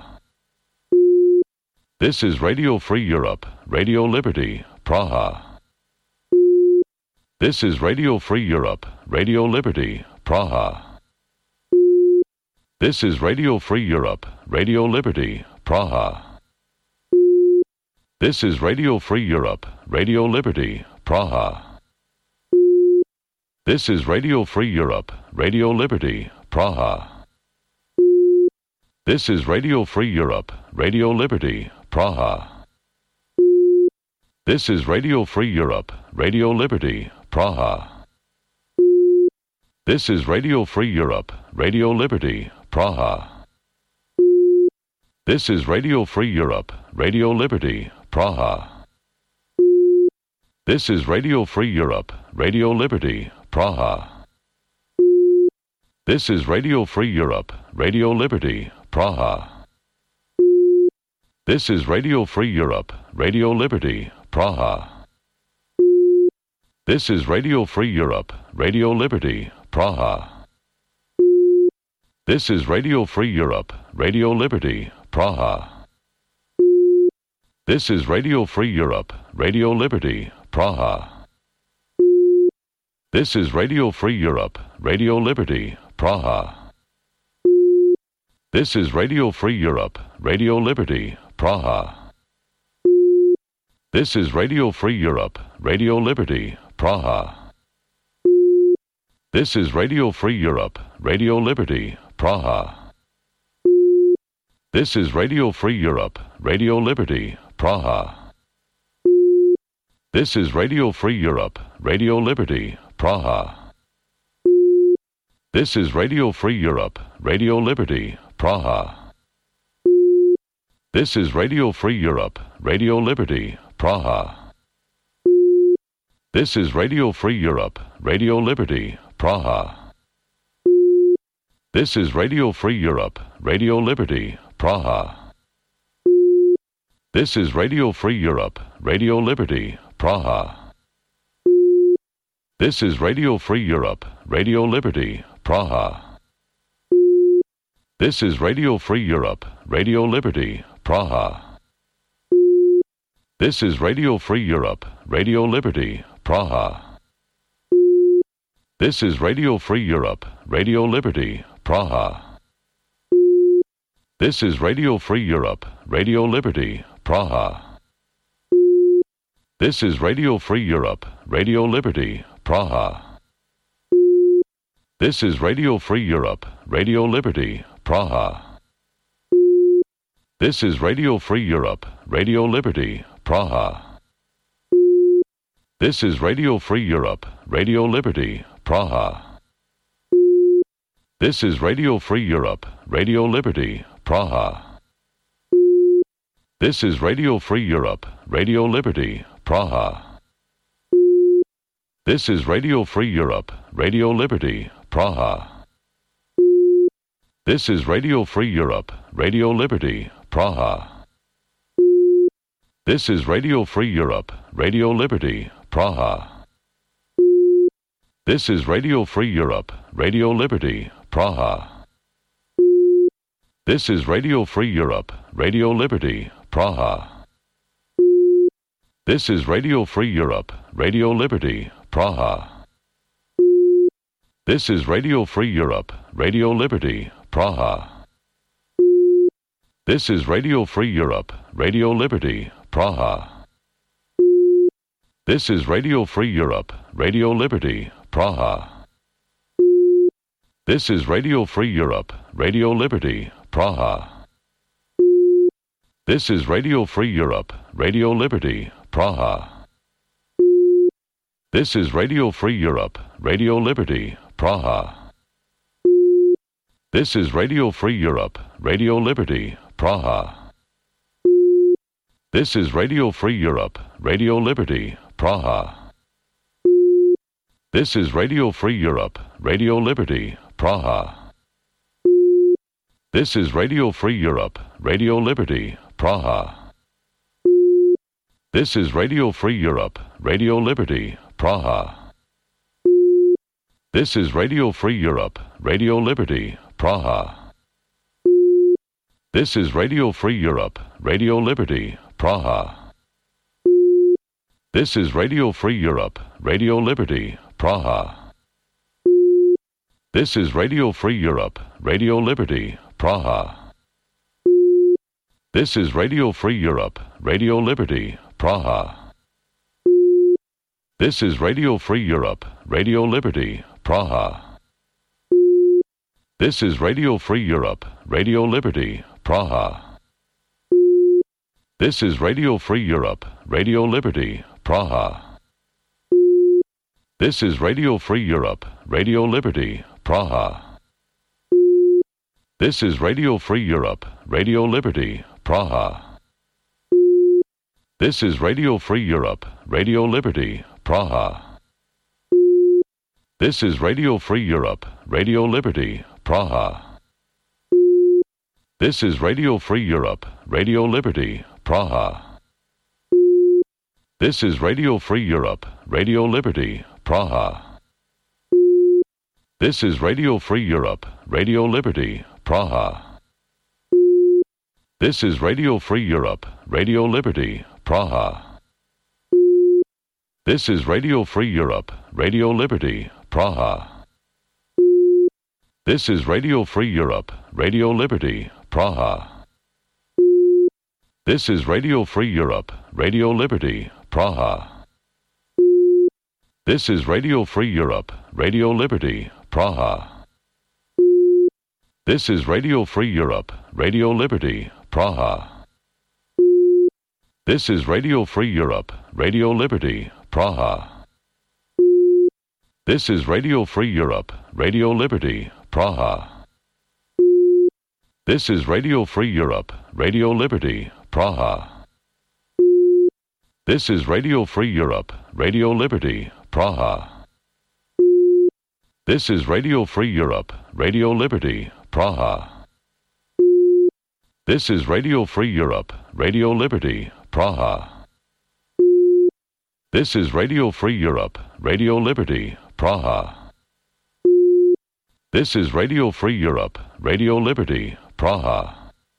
A: This is Radio Free Europe, Radio Liberty, Praha. This is Radio Free Europe, Radio Liberty, Praha. This is Radio Free Europe, Radio Liberty, Praha. This is Radio Free Europe, Radio Liberty, Praha. This is Radio Free Europe, Radio Liberty, Praha. This is Radio Free Europe, Radio Liberty, Praha. This is Radio Free Europe, Radio Liberty, Praha. This is Radio Free Europe, Radio Liberty, Praha. This is Radio Free Europe, Radio Liberty, Praha. This is Radio Free Europe, Radio Liberty, Praha. This is Radio Free Europe, Radio Liberty, Praha. This is Radio Free Europe, Radio Liberty, Praha. This is Radio Free Europe, Radio Liberty, Praha. This is Radio Free Europe, Radio Liberty, Praha. This is Radio Free Europe, Radio Liberty, Praha. This is Radio Free Europe, Radio Liberty, Praha. This is Radio Free Europe, Radio Liberty, Praha. This is Radio Free Europe, Radio Liberty, Praha. This is Radio Free Europe, Radio Liberty, Praha. This is Radio Free Europe, Radio Liberty, Praha. This is Radio Free Europe, Radio Liberty, Praha. This is Radio Free Europe, Radio Liberty, Praha. This is Radio Free Europe, Radio Liberty, Praha. This is Radio Free Europe, Radio Liberty, Praha. This is Radio Free Europe, Radio Liberty, Praha. This is Radio Free Europe, Radio Liberty, Praha. This is Radio Free Europe, Radio Liberty, Praha. This is Radio Free Europe, Radio Liberty, Praha. This is Radio Free Europe, Radio Liberty, Praha. This is Radio Free Europe, Radio Liberty, Praha. This is Radio Free Europe, Radio Liberty, Praha. This is Radio Free Europe, Radio Liberty, Praha. This is Radio Free Europe, Radio Liberty, Praha. This is Radio Free Europe, Radio Liberty, Praha. This is Radio Free Europe, Radio Liberty, Praha. This is Radio Free Europe, Radio Liberty, Praha. This is Radio Free Europe, Radio Liberty, Praha. This is Radio Free Europe, Radio Liberty, Praha. This is Radio Free Europe, Radio Liberty, Praha. This is Radio Free Europe, Radio Liberty, Praha. This is Radio Free Europe, Radio Liberty, Praha. This is Radio Free Europe, Radio Liberty, Praha. This is Radio Free Europe, Radio Liberty, Praha. This is Radio Free Europe, Radio Liberty, Praha. This is Radio Free Europe, Radio Liberty, Praha. This is Radio Free Europe, Radio Liberty, Praha. This is Radio Free Europe, Radio Liberty, Praha. This is Radio Free Europe, Radio Liberty, Praha. This is Radio Free Europe, Radio Liberty, Praha. This is Radio Free Europe, Radio Liberty, Praha. This is Radio Free Europe, Radio Liberty, Praha. This is Radio Free Europe, Radio Liberty, Praha. This is Radio Free Europe, Radio Liberty, Praha. This is Radio Free Europe, Radio Liberty, Praha. This is Radio Free Europe, Radio Liberty, Praha. This is Radio Free Europe, Radio Liberty, Praha. This is Radio Free Europe, Radio Liberty, Praha. This is Radio Free Europe, Radio Liberty, Praha. This is Radio Free Europe, Radio Liberty, Praha. This is Radio Free Europe, Radio Liberty, Praha. This is Radio Free Europe, Radio Liberty, Praha. This is Radio Free Europe, Radio Liberty, Praha. This is Radio Free Europe, Radio Liberty, Praha. This is Radio Free Europe, Radio Liberty, Praha. This is Radio Free Europe, Radio Liberty, Praha. This is Radio Free Europe, Radio Liberty, Praha. This is Radio Free Europe, Radio Liberty, Praha. This is Radio Free Europe, Radio Liberty, Praha. This is Radio Free Europe, Radio Liberty, Praha. This is Radio Free Europe, Radio Liberty, Praha. This is Radio Free Europe, Radio Liberty, Praha. This is Radio Free Europe, Radio Liberty, Praha. This is Radio Free Europe, Radio Liberty, Praha. This is Radio Free Europe, Radio Liberty, Praha. This is Radio Free Europe, Radio Liberty, Praha. This is Radio Free Europe, Radio Liberty, Praha. This is Radio Free Europe, Radio Liberty, Praha. This is Radio Free Europe, Radio Liberty, Praha. This is Radio Free Europe, Radio Liberty, Praha. This is Radio Free Europe, Radio Liberty, Praha. This is Radio Free Europe, Radio Liberty, Praha. This is Radio Free Europe, Radio Liberty, Praha. This is Radio Free Europe, Radio Liberty, Praha.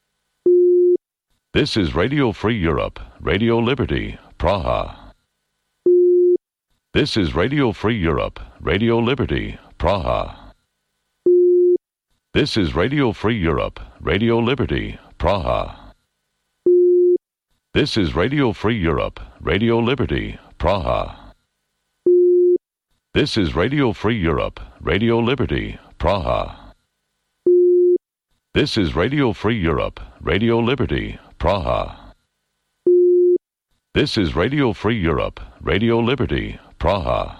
A: This is Radio Free Europe, Radio Liberty, Praha. This is Radio Free Europe, Radio Liberty, Praha. This is Radio Free Europe, Radio Liberty, Praha. This is Radio Free Europe, Radio Liberty, Praha. This is Radio Free Europe, Radio Liberty, Praha. This is Radio Free Europe, Radio Liberty, Praha. This is Radio Free Europe, Radio Liberty, Praha.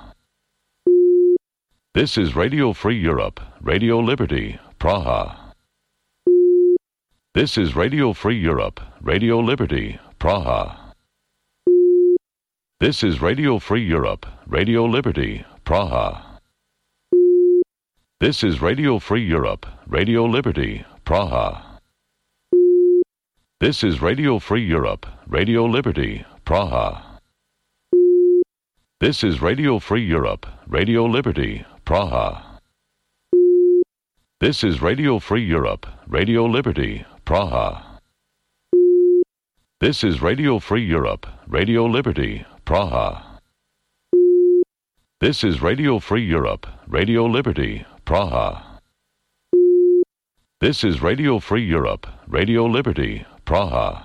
A: This is Radio Free Europe, Radio Liberty, Praha. This is Radio Free Europe, Radio Liberty, Praha. This is Radio Free Europe, Radio Liberty, Praha. This is Radio Free Europe, Radio Liberty, Praha. This is Radio Free Europe, Radio Liberty, Praha. This is Radio Free Europe, Radio Liberty, Praha. This is Radio Free Europe, Radio Liberty, Praha. This is Radio Free Europe, Radio Liberty, Praha. This is Radio Free Europe, Radio Liberty, Praha. This is Radio Free Europe, Radio Liberty, Praha.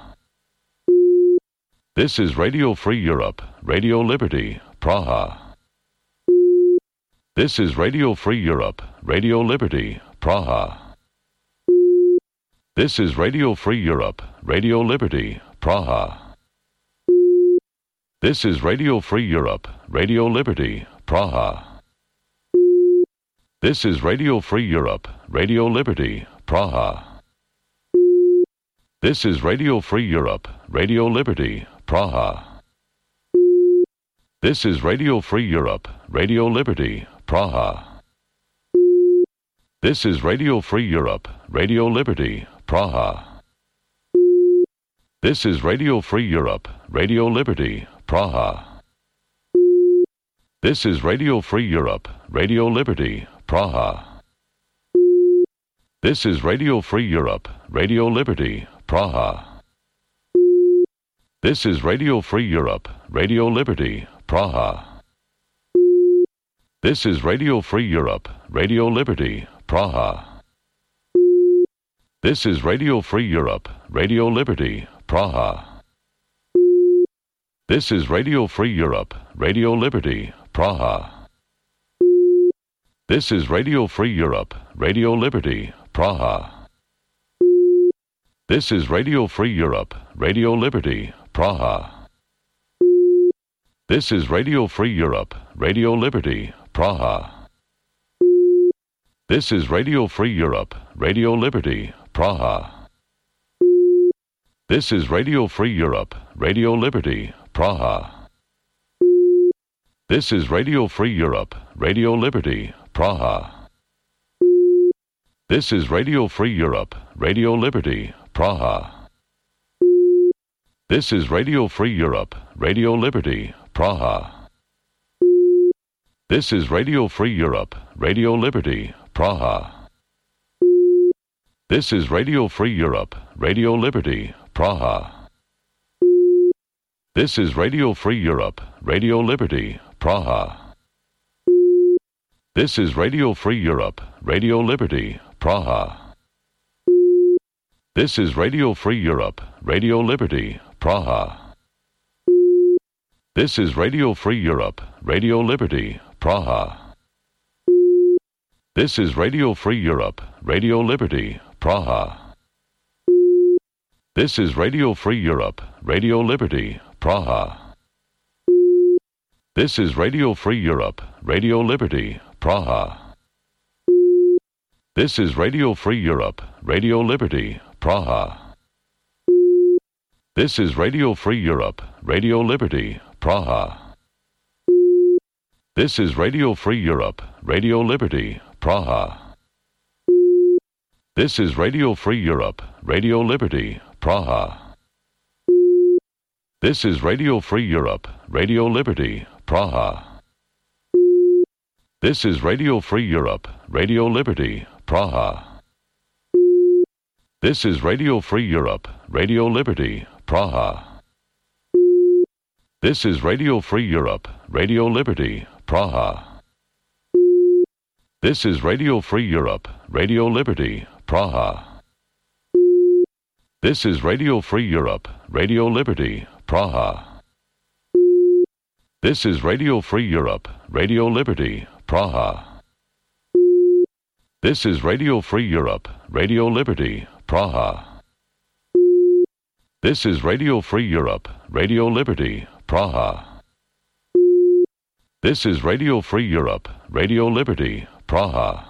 A: This is Radio Free Europe, Radio Liberty, Praha. This is Radio Free Europe, Radio Liberty, Praha. This is Radio Free Europe, Radio Liberty, Praha. This is Radio Free Europe, Radio Liberty, Praha. This is Radio Free Europe, Radio Liberty, Praha. This is Radio Free Europe, Radio Liberty, Praha. This is Radio Free Europe, Radio Liberty, Praha. This is Radio Free Europe, Radio Liberty, Praha. This is Radio Free Europe, Radio Liberty, Praha. This is Radio Free Europe, Radio Liberty, Praha. This is Radio Free Europe, Radio Liberty, Praha. This is Radio Free Europe, Radio Liberty, Praha. This is Radio Free Europe, Radio Liberty, Praha. This is Radio Free Europe, Radio Liberty, Praha. This is Radio Free Europe, Radio Liberty, Praha. This is Radio Free Europe, Radio Liberty, Praha. This is Radio Free Europe, Radio Liberty, Praha. This is Radio Free Europe, Radio Liberty, Praha. This is Radio Free Europe, Radio Liberty, Praha. This is Radio Free Europe, Radio Liberty, Praha. This is Radio Free Europe, Radio Liberty, Praha. This is Radio Free Europe, Radio Liberty, Praha. This is Radio Free Europe, Radio Liberty, Praha. This is Radio Free Europe, Radio Liberty, Praha. This is Radio Free Europe, Radio Liberty, Praha. This is Radio Free Europe, Radio Liberty, Praha. This is Radio Free Europe, Radio Liberty, Praha. This is Radio Free Europe, Radio Liberty, Praha. This is Radio Free Europe, Radio Liberty, Praha. This is Radio Free Europe, Radio Liberty, Praha. This is Radio Free Europe, Radio Liberty, Praha. This is Radio Free Europe, Radio Liberty, Praha. This is Radio Free Europe, Radio Liberty, Praha. This is Radio Free Europe, Radio Liberty, Praha. This is Radio Free Europe, Radio Liberty, Praha. This is Radio Free Europe, Radio Liberty, Praha. This is Radio Free Europe, Radio Liberty, Praha. This is Radio Free Europe, Radio Liberty, Praha. This is Radio Free Europe, Radio Liberty, Praha. This is Radio Free Europe, Radio Liberty, Praha. This is Radio Free Europe, Radio Liberty, Praha. This is Radio Free Europe, Radio Liberty, Praha. This is Radio Free Europe, Radio Liberty, Praha. This is Radio Free Europe, Radio Liberty, Praha. This is Radio Free Europe, Radio Liberty, Praha. This is Radio Free Europe, Radio Liberty, Praha.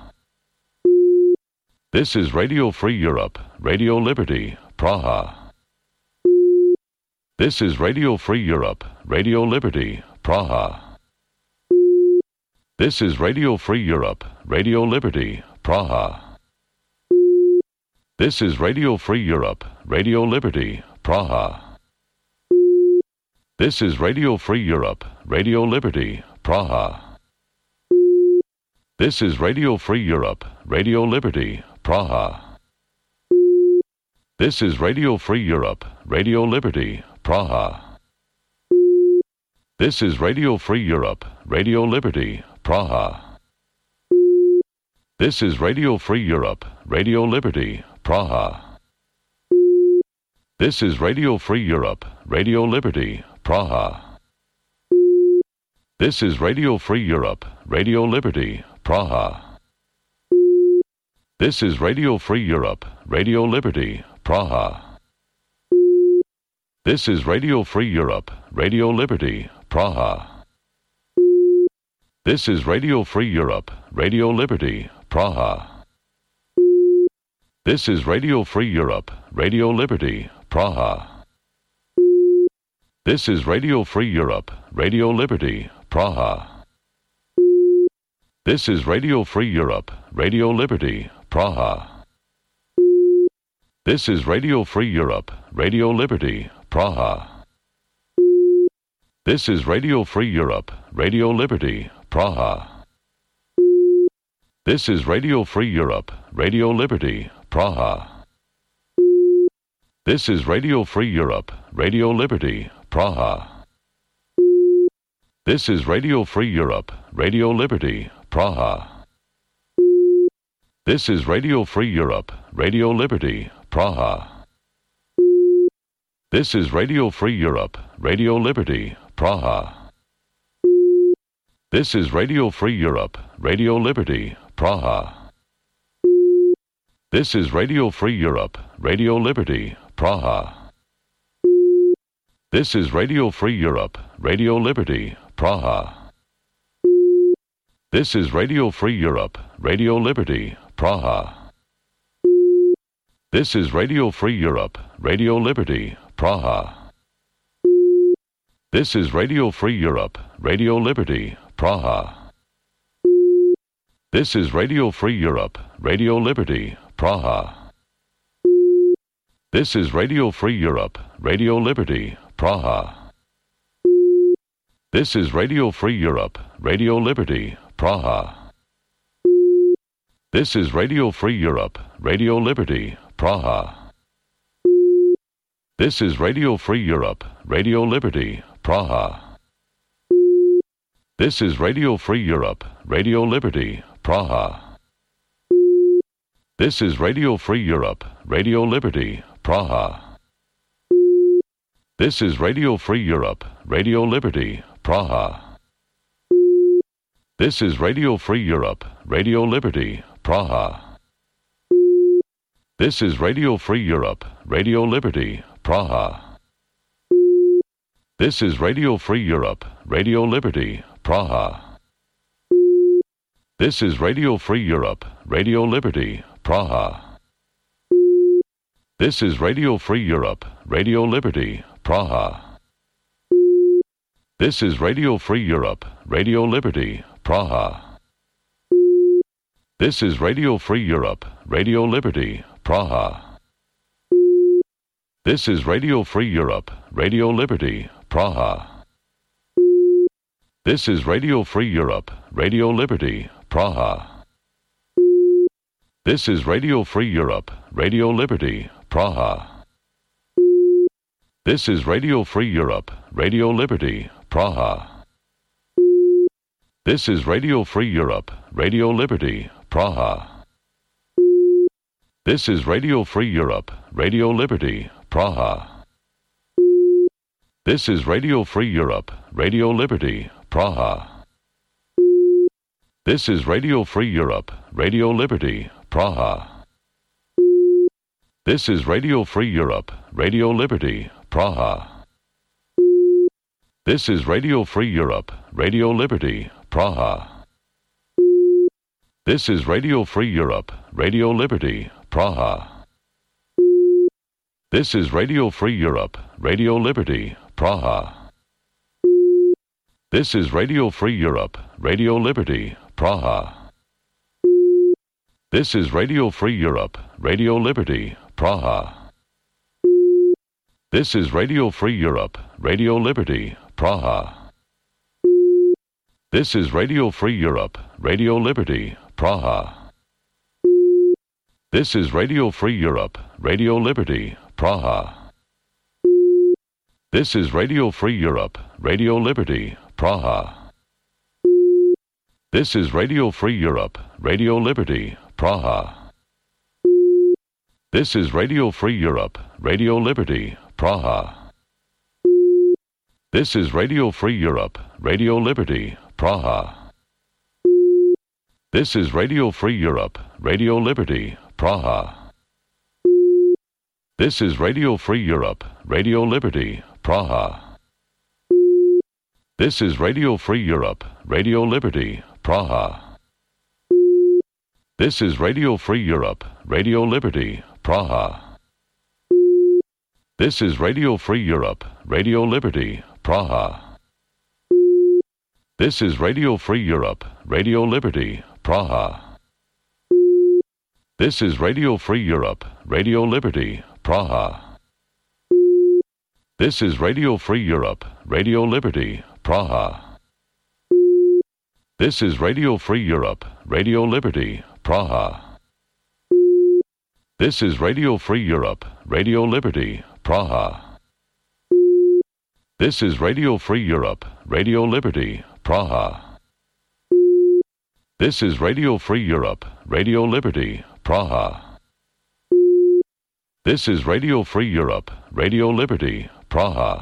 A: This is Radio Free Europe, Radio Liberty, Praha. This is Radio Free Europe, Radio Liberty, Praha. This is Radio Free Europe, Radio Liberty, Praha. This is Radio Free Europe, Radio Liberty, Praha. This is Radio Free Europe, Radio Liberty, Praha. This is Radio Free Europe, Radio Liberty, Praha. This is Radio Free Europe, Radio Liberty, Praha. This is Radio Free Europe, Radio Liberty, Praha. This is Radio Free Europe, Radio Liberty, Praha. This is Radio Free Europe, Radio Liberty, Praha. This is Radio Free Europe, Radio Liberty, Praha. This is Radio Free Europe, Radio Liberty, Praha. This is Radio Free Europe, Radio Liberty, Praha. This is Radio Free Europe, Radio Liberty, Praha. This is Radio Free Europe, Radio Liberty, Praha. This is Radio Free Europe, Radio Liberty, Praha. This is Radio Free Europe, Radio Liberty, Praha. This is Radio Free Europe, Radio Liberty, Praha. This is Radio Free Europe, Radio Liberty, Praha. This is Radio Free Europe, Radio Liberty, Praha. This is Radio Free Europe, Radio Liberty, Praha. This is Radio Free Europe, Radio Liberty, Praha. This is Radio Free Europe, Radio Liberty, Praha. This is Radio Free Europe, Radio Liberty, Praha. This is Radio Free Europe, Radio Liberty, Praha. This is Radio Free Europe, Radio Liberty, Praha. This is Radio Free Europe, Radio Liberty, Praha. This is Radio Free Europe, Radio Liberty, Praha. This is Radio Free Europe, Radio Liberty, Praha. This is Radio Free Europe, Radio Liberty, Praha. This is Radio Free Europe, Radio Liberty, Praha. This is Radio Free Europe, Radio Liberty, Praha. This is Radio Free Europe, Radio Liberty, Praha. This is Radio Free Europe, Radio Liberty, Praha. This is Radio Free Europe, Radio Liberty, Praha. This is Radio Free Europe, Radio Liberty, Praha. This is Radio Free Europe, Radio Liberty, Praha. This is Radio Free Europe, Radio Liberty, Praha. This is Radio Free Europe, Radio Liberty, Praha. This is Radio Free Europe, Radio Liberty, Praha. This is Radio Free Europe, Radio Liberty, Praha. This is Radio Free Europe, Radio Liberty, Praha. This is Radio Free Europe, Radio Liberty, Praha. This is Radio Free Europe, Radio Liberty, Praha. This is Radio Free Europe, Radio Liberty, Praha. This is Radio Free Europe, Radio Liberty, Praha. This is Radio Free Europe, Radio Liberty, Praha. This is Radio Free Europe, Radio Liberty, Praha. This is Radio Free Europe, Radio Liberty, Praha. This is Radio Free Europe, Radio Liberty, Praha. This is Radio Free Europe, Radio Liberty, Praha. This is Radio Free Europe, Radio Liberty, Praha. This is Radio Free Europe, Radio Liberty, Praha. This is Radio Free Europe, Radio Liberty, Praha. This is Radio Free Europe, Radio Liberty, Praha. This is Radio Free Europe, Radio Liberty, Praha. This is Radio Free Europe, Radio Liberty, Praha. This is Radio Free Europe, Radio Liberty, Praha. This is Radio Free Europe, Radio Liberty, Praha. This is Radio Free Europe, Radio Liberty, Praha. This is Radio Free Europe, Radio Liberty, Praha. This is Radio Free Europe, Radio Liberty, Praha. This is Radio Free Europe, Radio Liberty, Praha. This is Radio Free Europe, Radio Liberty, Praha. This is Radio Free Europe, Radio Liberty, Praha. This is Radio Free Europe, Radio Liberty, Praha. This is Radio Free Europe, Radio Liberty, Praha. This is Radio Free Europe, Radio Liberty, Praha. This is Radio Free Europe, Radio Liberty, Praha. This is Radio Free Europe, Radio Liberty, Praha. This is Radio Free Europe, Radio Liberty, Praha. This is Radio Free Europe, Radio Liberty, Praha. This is Radio Free Europe, Radio Liberty, Praha. This is Radio Free Europe, Radio Liberty, Praha. This is Radio Free Europe, Radio Liberty, Praha. This is Radio Free Europe, Radio Liberty, Praha. This is Radio Free Europe, Radio Liberty, Praha. This is Radio Free Europe, Radio Liberty, Praha. This is Radio Free Europe, Radio Liberty, Praha.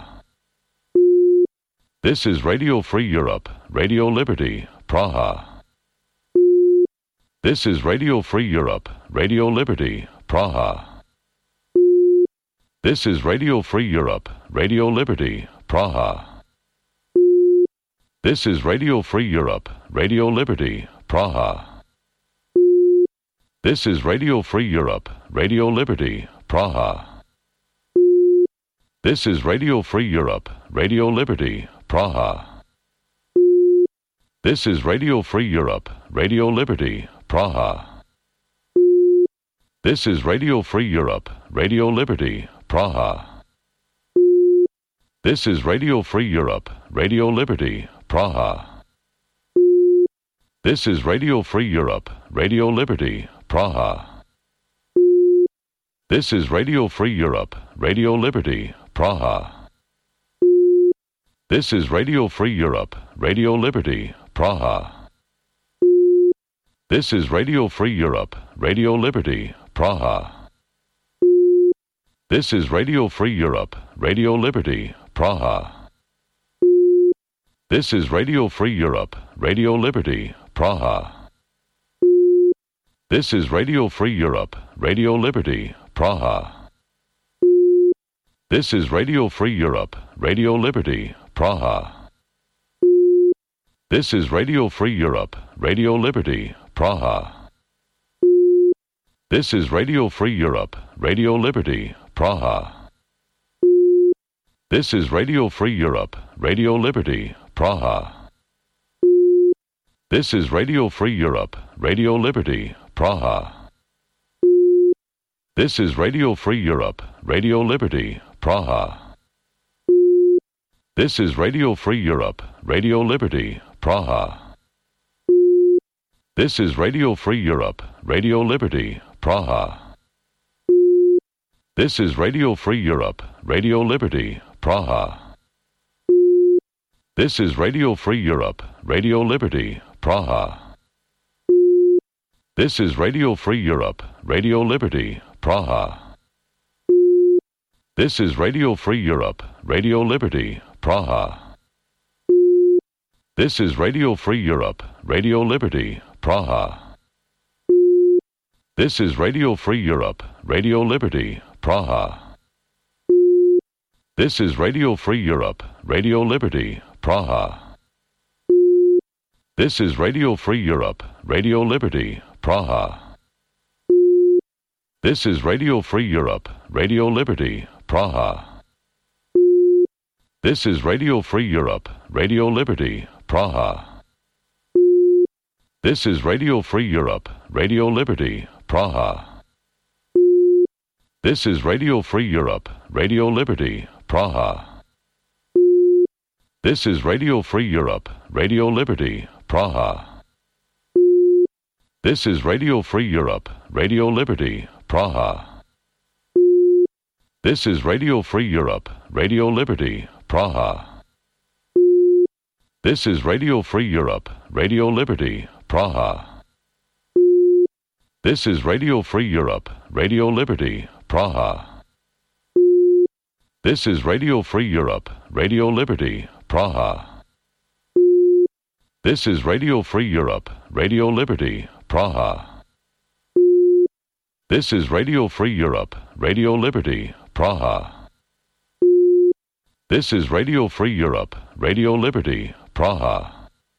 A: This is Radio Free Europe, Radio Liberty, Praha. This is Radio Free Europe, Radio Liberty, Praha. This is Radio Free Europe, Radio Liberty, Praha. This is Radio Free Europe, Radio Liberty, Praha. This is Radio Free Europe, Radio Liberty, Praha. This is Radio Free Europe, Radio Liberty, Praha. This is Radio Free Europe, Radio Liberty, Praha. This is Radio Free Europe, Radio Liberty, Praha. This is Radio Free Europe, Radio Liberty, Praha. This is Radio Free Europe, Radio Liberty, Praha. This is Radio Free Europe, Radio Liberty, Praha. This is Radio Free Europe, Radio Liberty, Praha. This is Radio Free Europe, Radio Liberty, Praha. This is Radio Free Europe, Radio Liberty, Praha. This is Radio Free Europe, Radio Liberty, Praha. This is Radio Free Europe, Radio Liberty, Praha. This is Radio Free Europe, Radio Liberty, Praha. This is Radio Free Europe, Radio Liberty, Praha. This is Radio Free Europe, Radio Liberty, Praha. This is Radio Free Europe, Radio Liberty, Praha. This is Radio Free Europe, Radio Liberty, Praha. This is Radio Free Europe, Radio Liberty, Praha. This is Radio Free Europe, Radio Liberty, Praha. This is Radio Free Europe, Radio Liberty, Praha. This is Radio Free Europe, Radio Liberty, Praha. This is Radio Free Europe, Radio Liberty, Praha. This is Radio Free Europe, Radio Liberty, Praha. This is Radio Free Europe, Radio Liberty, Praha. This is Radio Free Europe, Radio Liberty, Praha. This is Radio Free Europe, Radio Liberty, Praha. This is Radio Free Europe, Radio Liberty, Praha. This is Radio Free Europe, Radio Liberty, Praha. This is Radio Free Europe, Radio Liberty, Praha. This is Radio Free Europe, Radio Liberty, Praha. This is Radio Free Europe, Radio Liberty, Praha. This is Radio Free Europe, Radio Liberty, Praha. This is Radio Free Europe, Radio Liberty, Praha. This is Radio Free Europe, Radio Liberty, Praha. This is Radio Free Europe, Radio Liberty, Praha. This is Radio Free Europe, Radio Liberty, Praha. This is Radio Free Europe, Radio Liberty, Praha. This is Radio Free Europe, Radio Liberty, Praha. This is Radio Free Europe, Radio Liberty, Praha. This is Radio Free Europe, Radio Liberty, Praha. This is Radio Free Europe, Radio Liberty, Praha.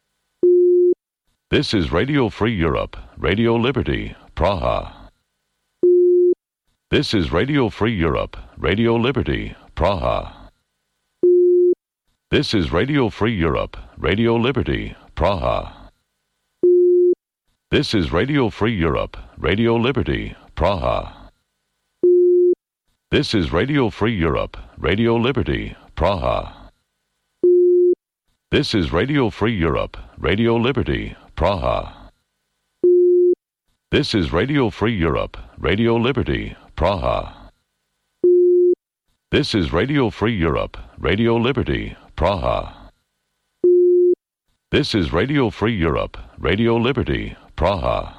A: This is Radio Free Europe, Radio Liberty, Praha. This is Radio Free Europe, Radio Liberty, Praha. This is Radio Free Europe, Radio Liberty, Praha. This is Radio Free Europe, Radio Liberty, Praha. This is Radio Free Europe, Radio Liberty, Praha. This is Radio Free Europe, Radio Liberty, Praha. This is Radio Free Europe, Radio Liberty, Praha. This is Radio Free Europe, Radio Liberty, Praha. This is Radio Free Europe, Radio Liberty, Praha.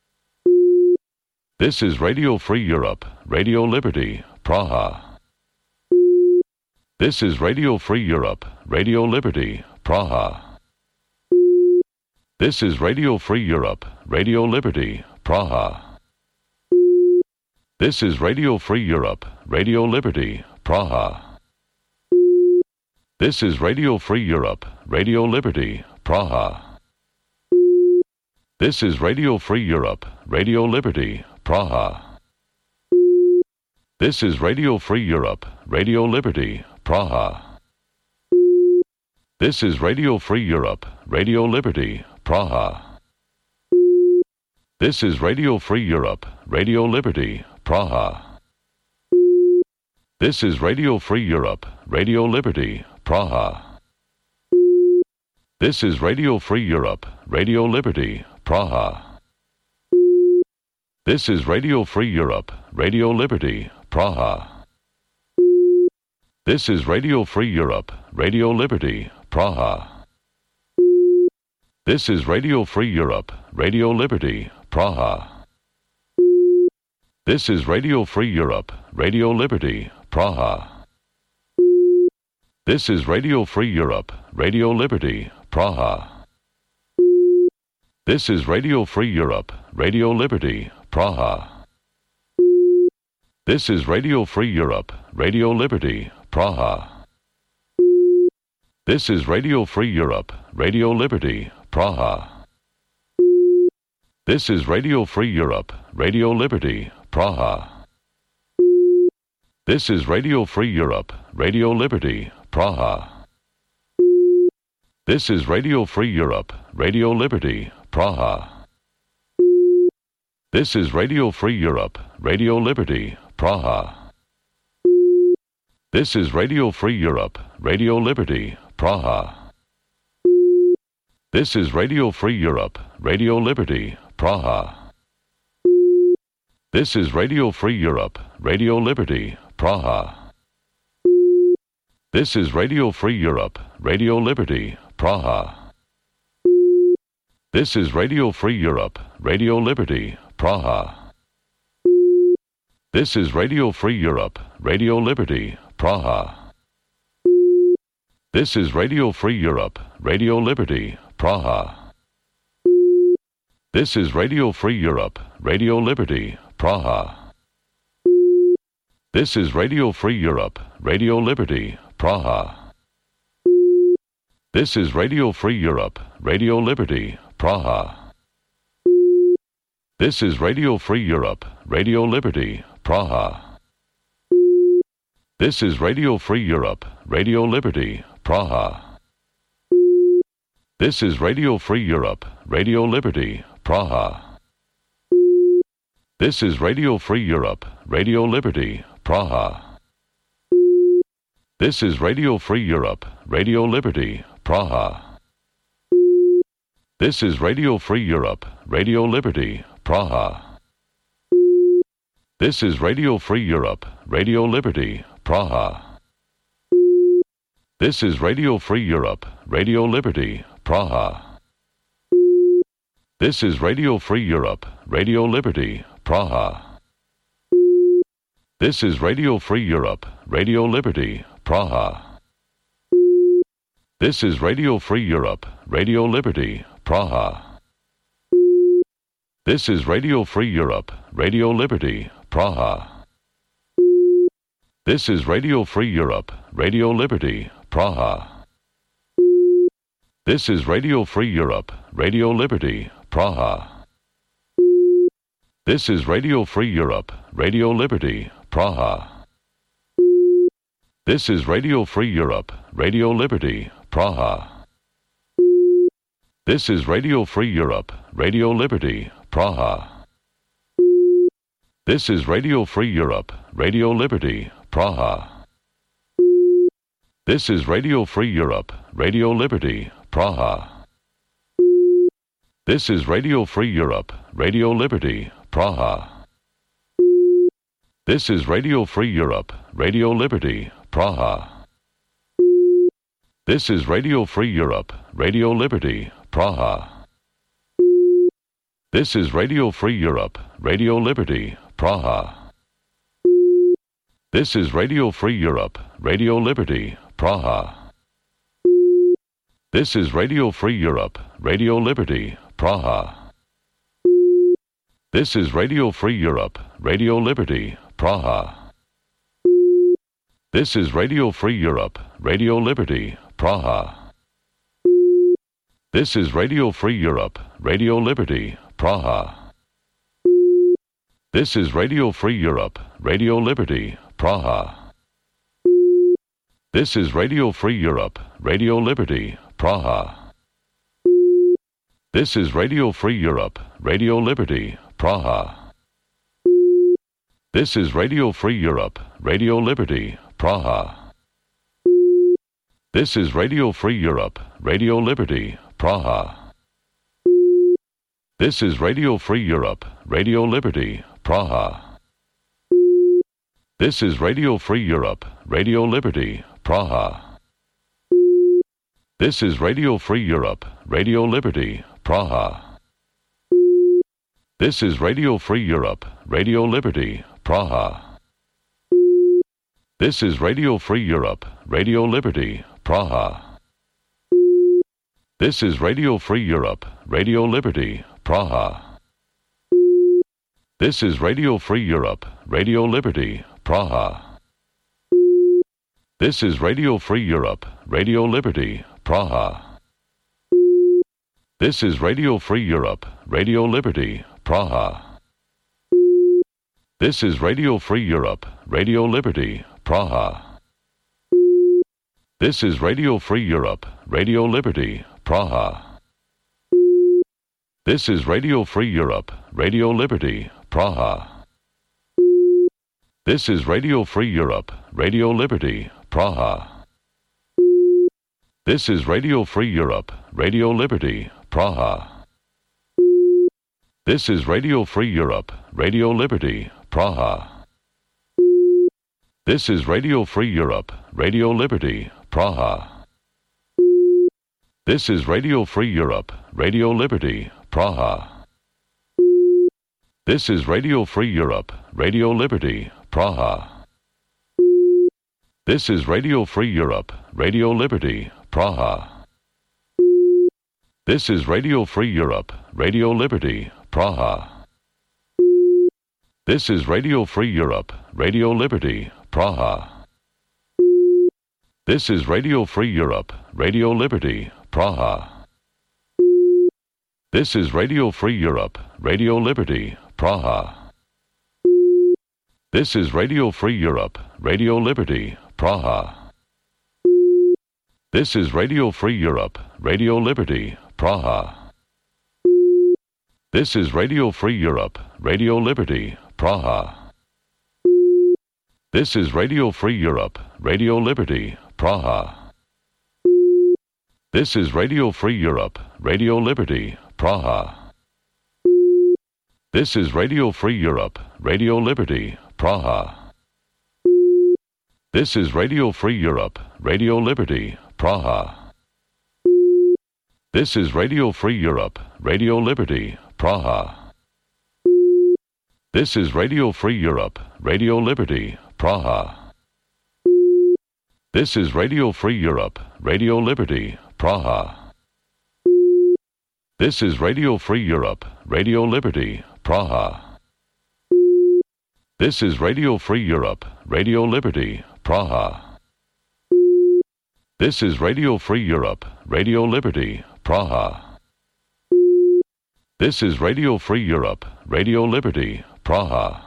A: This is Radio Free Europe, Radio Liberty, Praha. This is Radio Free Europe, Radio Liberty, Praha. This is Radio Free Europe, Radio Liberty, Praha. This is Radio Free Europe, Radio Liberty, Praha. This is Radio Free Europe, Radio Liberty, Praha. This is Radio Free Europe, Radio Liberty, Praha. This is Radio Free Europe, Radio Liberty, Praha. This is Radio Free Europe, Radio Liberty, Praha. This is Radio Free Europe, Radio Liberty, Praha. This is Radio Free Europe, Radio Liberty, Praha. This is Radio Free Europe, Radio Liberty, Praha. This is Radio Free Europe, Radio Liberty, Praha. This is Radio Free Europe, Radio Liberty, Praha. This is Radio Free Europe, Radio Liberty, Praha. This is Radio Free Europe, Radio Liberty, Praha. This is Radio Free Europe, Radio Liberty, Praha. This is Radio Free Europe, Radio Liberty, Praha. This is Radio Free Europe, Radio Liberty, Praha. This is Radio Free Europe, Radio Liberty, Praha. This is Radio Free Europe, Radio Liberty, Praha. This is Radio Free Europe, Radio Liberty, Praha. This is Radio Free Europe, Radio Liberty, Praha. This is Radio Free Europe, Radio Liberty, Praha. This is Radio Free Europe, Radio Liberty, Praha. This is Radio Free Europe, Radio Liberty, Praha. This is Radio Free Europe, Radio Liberty, Praha. This is Radio Free Europe, Radio Liberty, Praha. This is Radio Free Europe, Radio Liberty, Praha. This is Radio Free Europe, Radio Liberty, Praha. This is Radio Free Europe, Radio Liberty, Praha. This is Radio Free Europe, Radio Liberty, Praha. This is Radio Free Europe, Radio Liberty, Praha. This is Radio Free Europe, Radio Liberty, Praha. This is Radio Free Europe, Radio Liberty, Praha. This is Radio Free Europe, Radio Liberty, Praha. This is Radio Free Europe, Radio Liberty, Praha. This is Radio Free Europe, Radio Liberty, Praha. This is Radio Free Europe, Radio Liberty, Praha. This is Radio Free Europe, Radio Liberty, Praha. This is Radio Free Europe, Radio Liberty, Praha. This is Radio Free Europe, Radio Liberty, Praha. This is Radio Free Europe, Radio Liberty, Praha. This is Radio Free Europe, Radio Liberty, Praha. This is Radio Free Europe, Radio Liberty, Praha. This is Radio Free Europe, Radio Liberty, Praha. This is Radio Free Europe, Radio Liberty, Praha. This is Radio Free Europe, Radio Liberty, Praha. This is Radio Free Europe, Radio Liberty, Praha. This is Radio Free Europe, Radio Liberty, Praha. This is Radio Free Europe, Radio Liberty, Praha. This is Radio Free Europe, Radio Liberty, Praha. This is Radio Free Europe, Radio Liberty, Praha. This is Radio Free Europe, Radio Liberty, Praha. This is Radio Free Europe, Radio Liberty, Praha. This is Radio Free Europe, Radio Liberty, Praha. This is Radio Free Europe, Radio Liberty, Praha. This is Radio Free Europe, Radio Liberty, Praha. This is Radio Free Europe, Radio Liberty, Praha. This is Radio Free Europe, Radio Liberty, Praha. This is Radio Free Europe, Radio Liberty, Praha. This is Radio Free Europe, Radio Liberty, Praha. This is Radio Free Europe, Radio Liberty, Praha. This is Radio Free Europe, Radio Liberty, Praha. This is Radio Free Europe, Radio Liberty, Praha. This is Radio Free Europe, Radio Liberty, Praha. This is Radio Free Europe, Radio Liberty, Praha. This is Radio Free Europe, Radio Liberty, Praha. This is Radio Free Europe, Radio Liberty, Praha. This is Radio Free Europe, Radio Liberty, Praha. This is Radio Free Europe, Radio Liberty, Praha. This is Radio Free Europe, Radio Liberty, Praha. This is Radio Free Europe, Radio Liberty, Praha. This is Radio Free Europe, Radio Liberty, Praha. This is Radio Free Europe, Radio Liberty, Praha. This is Radio Free Europe, Radio Liberty, Praha. This is Radio Free Europe, Radio Liberty, Praha. This is Radio Free Europe, Radio Liberty, Praha. This is Radio Free Europe, Radio Liberty, Praha. This is Radio Free Europe, Radio Liberty, Praha. This is Radio Free Europe, Radio Liberty, Praha. This is Radio Free Europe, Radio Liberty, Praha. This is Radio Free Europe, Radio Liberty, Praha. This is Radio Free Europe, Radio Liberty, Praha. This is Radio Free Europe, Radio Liberty, Praha. This is Radio Free Europe, Radio Liberty, Praha. This is Radio Free Europe, Radio Liberty, Praha. This is Radio Free Europe, Radio Liberty, Praha. This is Radio Free Europe, Radio Liberty, Praha. This is Radio Free Europe, Radio Liberty, Praha. This is Radio Free Europe, Radio Liberty, Praha. This is Radio Free Europe, Radio Liberty, Praha. This is Radio Free Europe, Radio Liberty, Praha. This is Radio Free Europe, Radio Liberty, Praha. This is Radio Free Europe, Radio Liberty, Praha. This is Radio Free Europe, Radio Liberty, Praha. This is Radio Free Europe, Radio Liberty, Praha. This is Radio Free Europe, Radio Liberty, Praha. This is Radio Free Europe, Radio Liberty, Praha. This is Radio Free Europe, Radio Liberty, Praha. This is Radio Free Europe, Radio Liberty, Praha. This is Radio Free Europe, Radio Liberty, Praha. This is Radio Free Europe, Radio Liberty, Praha. This is Radio Free Europe, Radio Liberty, Praha.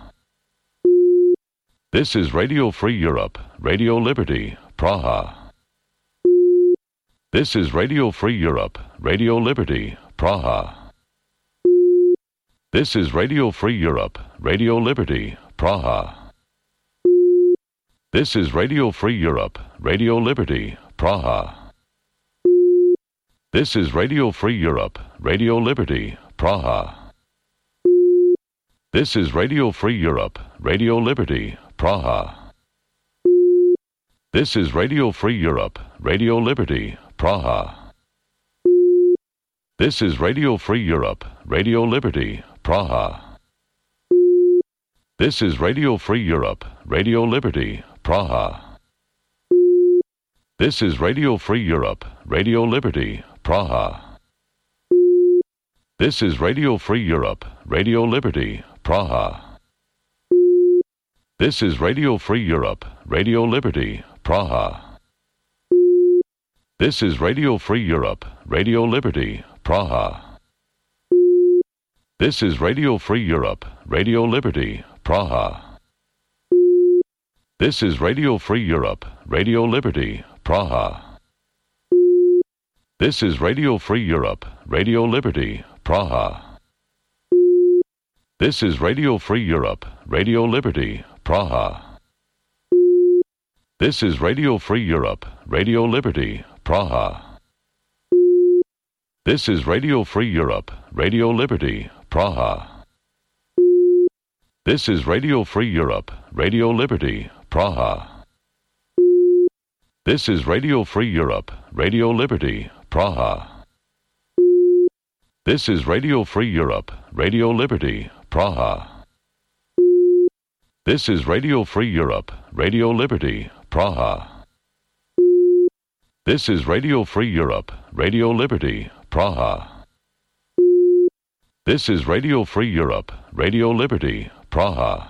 A: This is Radio Free Europe, Radio Liberty, Praha. This is Radio Free Europe, Radio Liberty, Praha. This is Radio Free Europe, Radio Liberty, Praha. This is Radio Free Europe, Radio Liberty, Praha. This is Radio Free Europe, Radio Liberty, Praha. This is Radio Free Europe, Radio Liberty, Praha. This is Radio Free Europe, Radio Liberty, Praha. This is Radio Free Europe, Radio Liberty, Praha. This is Radio Free Europe, Radio Liberty, Praha. This is Radio Free Europe, Radio Liberty, Praha. This is Radio Free Europe, Radio Liberty, Praha. This is Radio Free Europe, Radio Liberty, Praha. This is Radio Free Europe, Radio Liberty, Praha. This is Radio Free Europe, Radio Liberty, Praha. This is Radio Free Europe, Radio Liberty, Praha. This is Radio Free Europe, Radio Liberty, Praha. This is Radio Free Europe, Radio Liberty, Praha. This is Radio Free Europe, Radio Liberty, Praha. This is Radio Free Europe, Radio Liberty, Praha. This is Radio Free Europe, Radio Liberty, Praha. This is Radio Free Europe, Radio Liberty, Praha. This is Radio Free Europe, Radio Liberty, Praha. This is Radio Free Europe, Radio Liberty, Praha. This is Radio Free Europe, Radio Liberty, Praha. This is Radio Free Europe, Radio Liberty, Praha.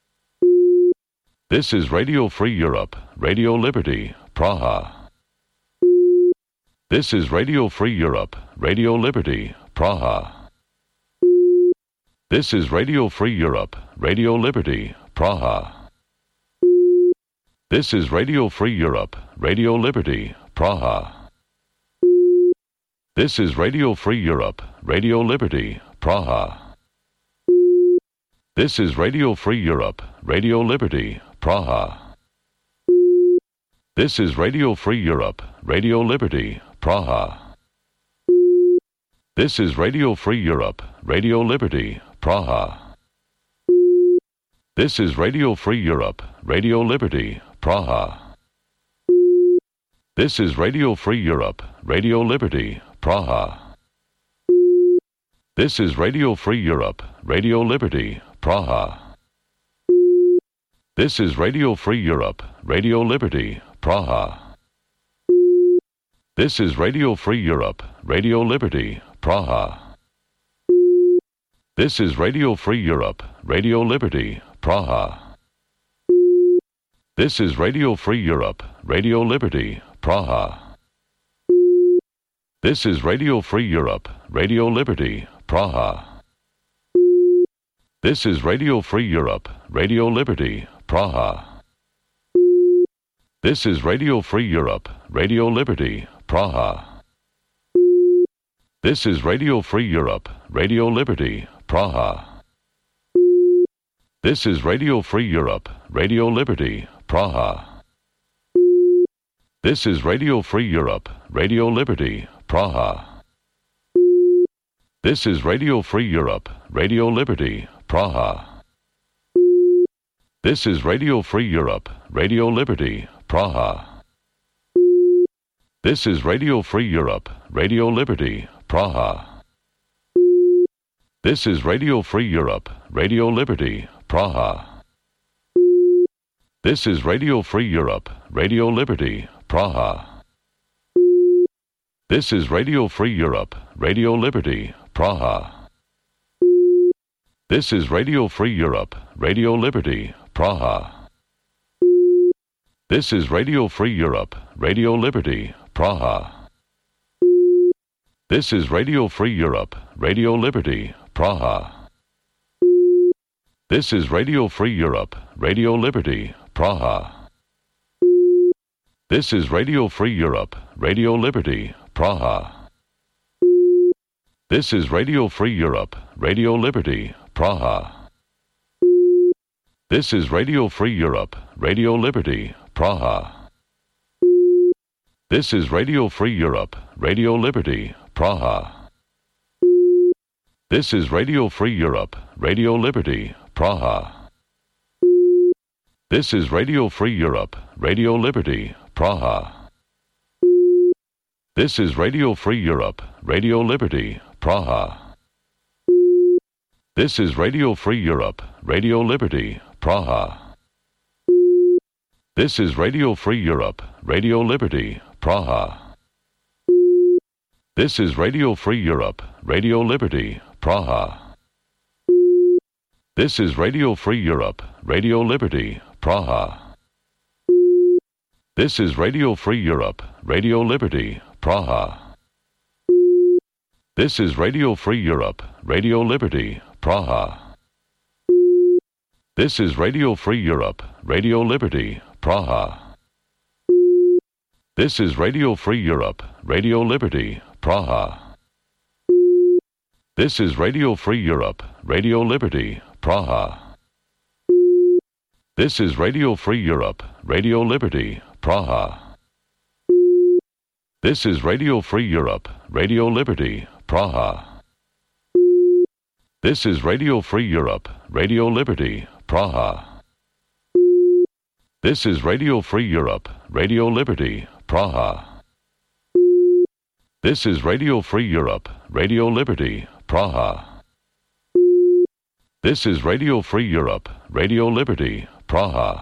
A: This is Radio Free Europe, Radio Liberty, Praha. This is Radio Free Europe, Radio Liberty, Praha. This is Radio Free Europe, Radio Liberty, Praha. This is Radio Free Europe, Radio Liberty, Praha. This is Radio Free Europe, Radio Liberty, Praha. This is Radio Free Europe, Radio Liberty, Praha. This is Radio Free Europe, Radio Liberty, Praha. This is Radio Free Europe, Radio Liberty, Praha. This is Radio Free Europe, Radio Liberty, Praha. This is Radio Free Europe, Radio Liberty, Praha. This is Radio Free Europe, Radio Liberty, Praha. This is Radio Free Europe, Radio Liberty, Praha. This is Radio Free Europe, Radio Liberty, Praha. This is Radio Free Europe, Radio Liberty, Praha. This is Radio Free Europe, Radio Liberty, Praha. This is Radio Free Europe, Radio Liberty, Praha. This is Radio Free Europe, Radio Liberty, Praha. This is Radio Free Europe, Radio Liberty, Praha. This is Radio Free Europe, Radio Liberty, Praha. This is Radio Free Europe, Radio Liberty, Praha. This is Radio Free Europe, Radio Liberty, Praha. This is Radio Free Europe, Radio Liberty, Praha. This is Radio Free Europe, Radio Liberty, Praha. This is Radio Free Europe, Radio Liberty, Praha. This is Radio Free Europe, Radio Liberty, Praha. This is Radio Free Europe, Radio Liberty, Praha. This is Radio Free Europe, Radio Liberty, Praha. This is Radio Free Europe, Radio Liberty, Praha. This is Radio Free Europe, Radio Liberty, Praha. This is Radio Free Europe, Radio Liberty, Praha. This is Radio Free Europe, Radio Liberty, Praha. This is Radio Free Europe, Radio Liberty, Praha. This is Radio Free Europe, Radio Liberty, Praha. This is Radio Free Europe, Radio Liberty, Praha. This is Radio Free Europe, Radio Liberty, Praha. This is Radio Free Europe, Radio Liberty, Praha. This is Radio Free Europe, Radio Liberty, Praha. This is Radio Free Europe, Radio Liberty, Praha. This is Radio Free Europe, Radio Liberty, Praha. This is Radio Free Europe, Radio Liberty, Praha. This is Radio Free Europe, Radio Liberty, Praha. This is Radio Free Europe, Radio Liberty, Praha. This is Radio Free Europe, Radio Liberty, Praha. This is Radio Free Europe, Radio Liberty, Praha. This is Radio Free Europe, Radio Liberty, Praha. This is Radio Free Europe, Radio Liberty, Praha. This is Radio Free Europe, Radio Liberty, Praha. This is Radio Free Europe, Radio Liberty, Praha. This is Radio Free Europe, Radio Liberty, Praha. This is Radio Free Europe, Radio Liberty, Praha. This is Radio Free Europe, Radio Liberty, Praha. This is Radio Free Europe, Radio Liberty, Praha. This is Radio Free Europe, Radio Liberty, Praha.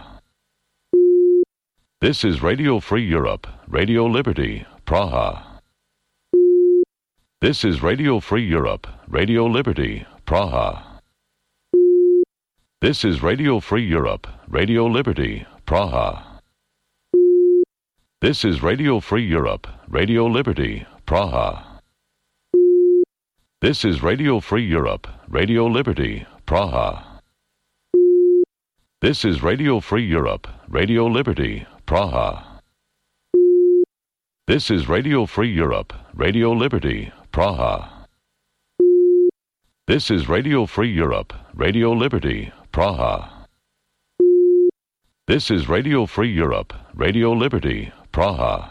A: This is Radio Free Europe, Radio Liberty, Praha. This is Radio Free Europe, Radio Liberty, Praha. This is Radio Free Europe, Radio Liberty, Praha. This is Radio Free Europe, Radio Liberty, Praha. This is Radio Free Europe, Radio Liberty, Praha. This is Radio Free Europe, Radio Liberty, Praha. This is Radio Free Europe, Radio Liberty, Praha. This is Radio Free Europe, Radio Liberty, Praha. This is Radio Free Europe, Radio Liberty, Praha.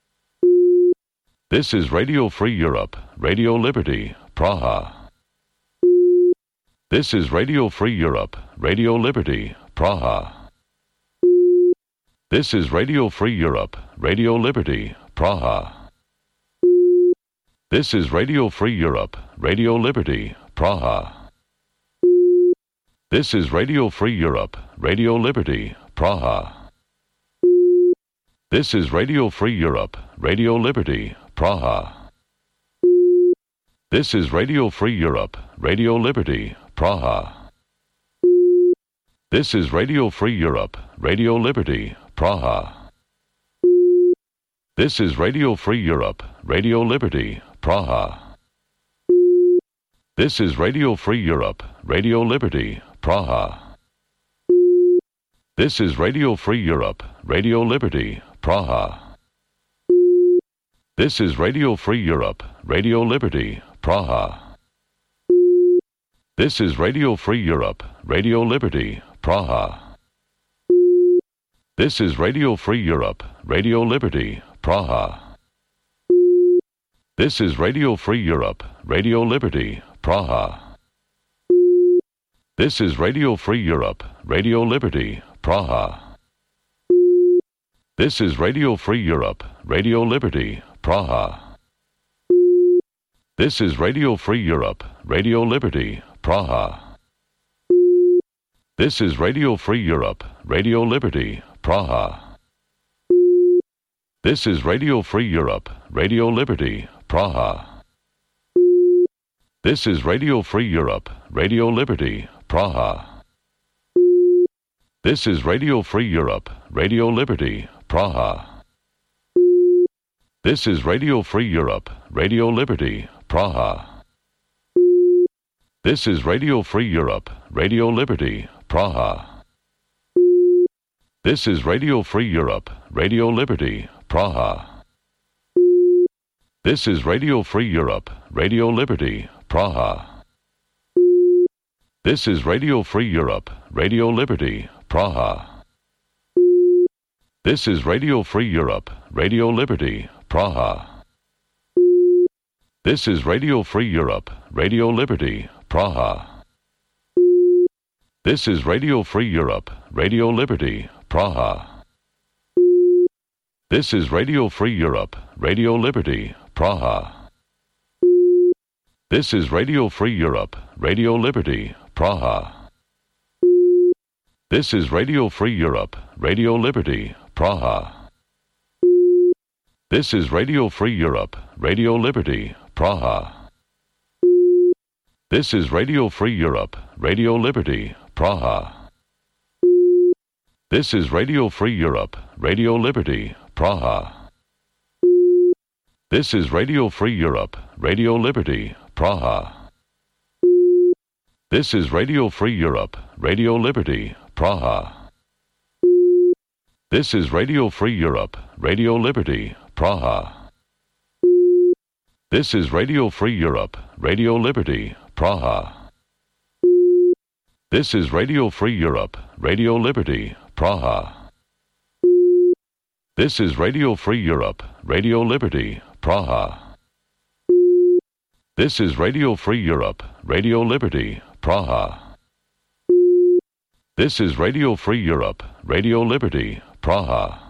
A: This is Radio Free Europe, Radio Liberty, Praha. This is Radio Free Europe, Radio Liberty, Praha. This is Radio Free Europe, Radio Liberty, Praha. This is Radio Free Europe, Radio Liberty, Praha. This is Radio Free Europe, Radio Liberty, Praha. This is Radio Free Europe, Radio Liberty, Praha. This is Radio Free Europe, Radio Liberty, Praha. This is Radio Free Europe, Radio Liberty, Praha. This is Radio Free Europe, Radio Liberty, Praha. This is Radio Free Europe, Radio Liberty, Praha. This is Radio Free Europe, Radio Liberty, Praha. This is Radio Free Europe, Radio Liberty, Praha. This is Radio Free Europe, Radio Liberty, Praha. This is Radio Free Europe, Radio Liberty, Praha. This is Radio Free Europe, Radio Liberty, Praha. This is Radio Free Europe, Radio Liberty, Praha. This is Radio Free Europe, Radio Liberty, Praha. This is Radio Free Europe, Radio Liberty, Praha. This is Radio Free Europe, Radio Liberty, Praha. This is Radio Free Europe, Radio Liberty, Praha. This is Radio Free Europe, Radio Liberty, Praha. This is Radio Free Europe, Radio Liberty, Praha. This is Radio Free Europe, Radio Liberty, Praha. This is Radio Free Europe, Radio Liberty, Praha. This is Radio Free Europe, Radio Liberty, Praha. This is Radio Free Europe, Radio Liberty, Praha. This is Radio Free Europe, Radio Liberty, Praha. This is Radio Free Europe, Radio Liberty, Praha. This is Radio Free Europe, Radio Liberty, Praha. This is Radio Free Europe, Radio Liberty, Praha. This is Radio Free Europe, Radio Liberty, Praha. This is Radio Free Europe, Radio Liberty, Praha. This is Radio Free Europe, Radio Liberty, Praha. This is Radio Free Europe, Radio Liberty, Praha. This is Radio Free Europe, Radio Liberty, Praha. This is Radio Free Europe, Radio Liberty, Praha. This is Radio Free Europe, Radio Liberty, Praha. This is Radio Free Europe, Radio Liberty, Praha. This is Radio Free Europe, Radio Liberty, Praha. This is Radio Free Europe, Radio Liberty, Praha. This is Radio Free Europe, Radio Liberty, Praha. This is Radio Free Europe, Radio Liberty, Praha. This is Radio Free Europe, Radio Liberty, Praha. This is Radio Free Europe, Radio Liberty, Praha.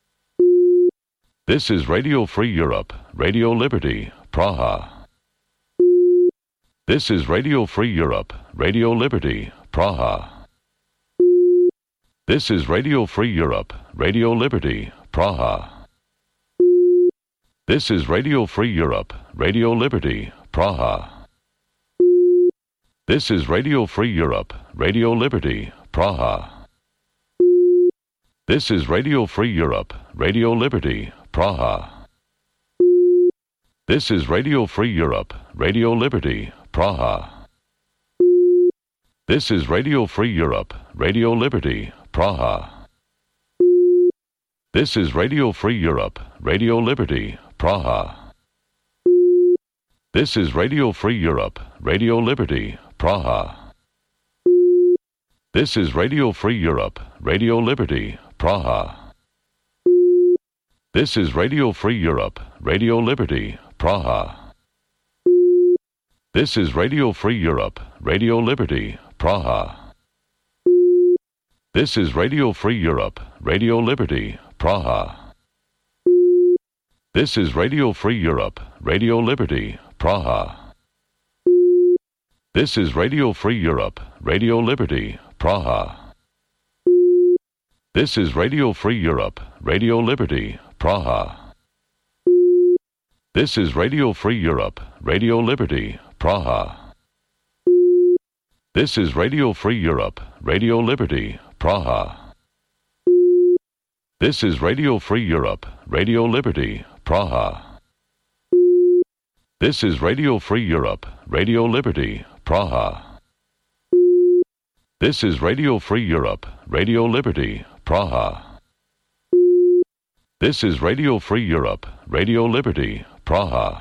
A: This is Radio Free Europe, Radio Liberty, Praha. This is Radio Free Europe, Radio Liberty, Praha. This is Radio Free Europe, Radio Liberty, Praha. This is Radio Free Europe, Radio Liberty, Praha. This is Radio Free Europe, Radio Liberty, Praha. This is Radio Free Europe, Radio Liberty, Praha. This is Radio Free Europe, Radio Liberty, Praha. This is Radio Free Europe, Radio Liberty, Praha. This is Radio Free Europe, Radio Liberty, Praha. This is Radio Free Europe, Radio Liberty, Praha. This is Radio Free Europe, Radio Liberty, Praha. This is Radio Free Europe, Radio Liberty, Praha. This is Radio Free Europe, Radio Liberty, Praha. This is Radio Free Europe, Radio Liberty, Praha. This is Radio Free Europe, Radio Liberty, Praha. This is Radio Free Europe, Radio Liberty, Praha. This is Radio Free Europe, Radio Liberty, Praha. This is Radio Free Europe, Radio Liberty, Praha. This is Radio Free Europe, Radio Liberty, Praha. This is Radio Free Europe, Radio Liberty, Praha. This is Radio Free Europe, Radio Liberty, Praha. This is Radio Free Europe, Radio Liberty, Praha. This is Radio Free Europe, Radio Liberty, Praha.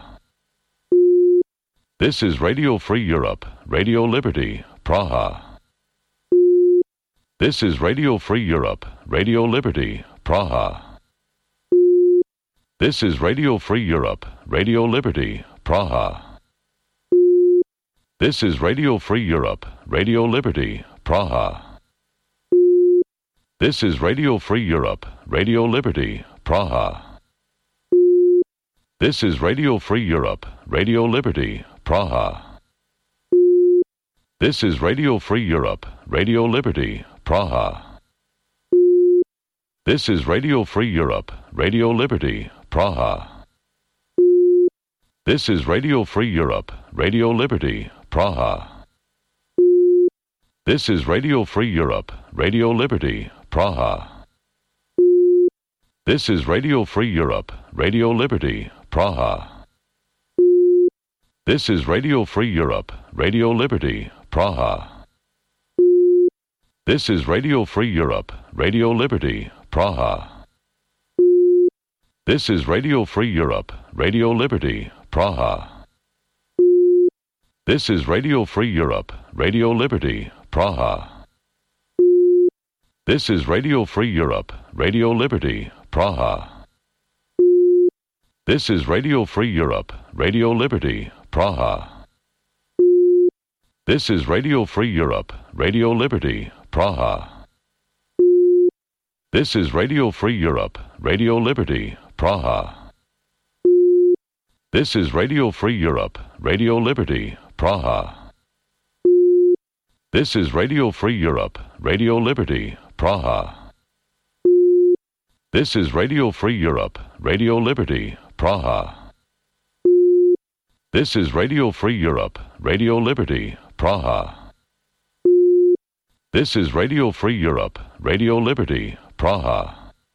A: This is Radio Free Europe, Radio Liberty, Praha. This is Radio Free Europe, Radio Liberty, Praha. This is Radio Free Europe, Radio Liberty, Praha. This is Radio Free Europe, Radio Liberty, Praha. This is Radio Free Europe, Radio Liberty, Praha. This is Radio Free Europe, Radio Liberty, Praha. This is Radio Free Europe, Radio Liberty, Praha. This is Radio Free Europe, Radio Liberty, Praha. This is Radio Free Europe, Radio Liberty, Praha. This is Radio Free Europe, Radio Liberty, Praha. This is Radio Free Europe, Radio Liberty, Praha. This is Radio Free Europe, Radio Liberty, Praha. This is Radio Free Europe, Radio Liberty, Praha. This is Radio Free Europe, Radio Liberty, Praha. This is Radio Free Europe, Radio Liberty, Praha. This is Radio Free Europe, Radio Liberty, Praha. This is Radio Free Europe, Radio Liberty, Praha. This is Radio Free Europe, Radio Liberty, Praha. This is Radio Free Europe, Radio Liberty, Praha. This is Radio Free Europe, Radio Liberty, Praha. This is Radio Free Europe, Radio Liberty, Praha. This is Radio Free Europe, Radio Liberty, Praha. This is Radio Free Europe, Radio Liberty, Praha. This is Radio Free Europe, Radio Liberty, Praha.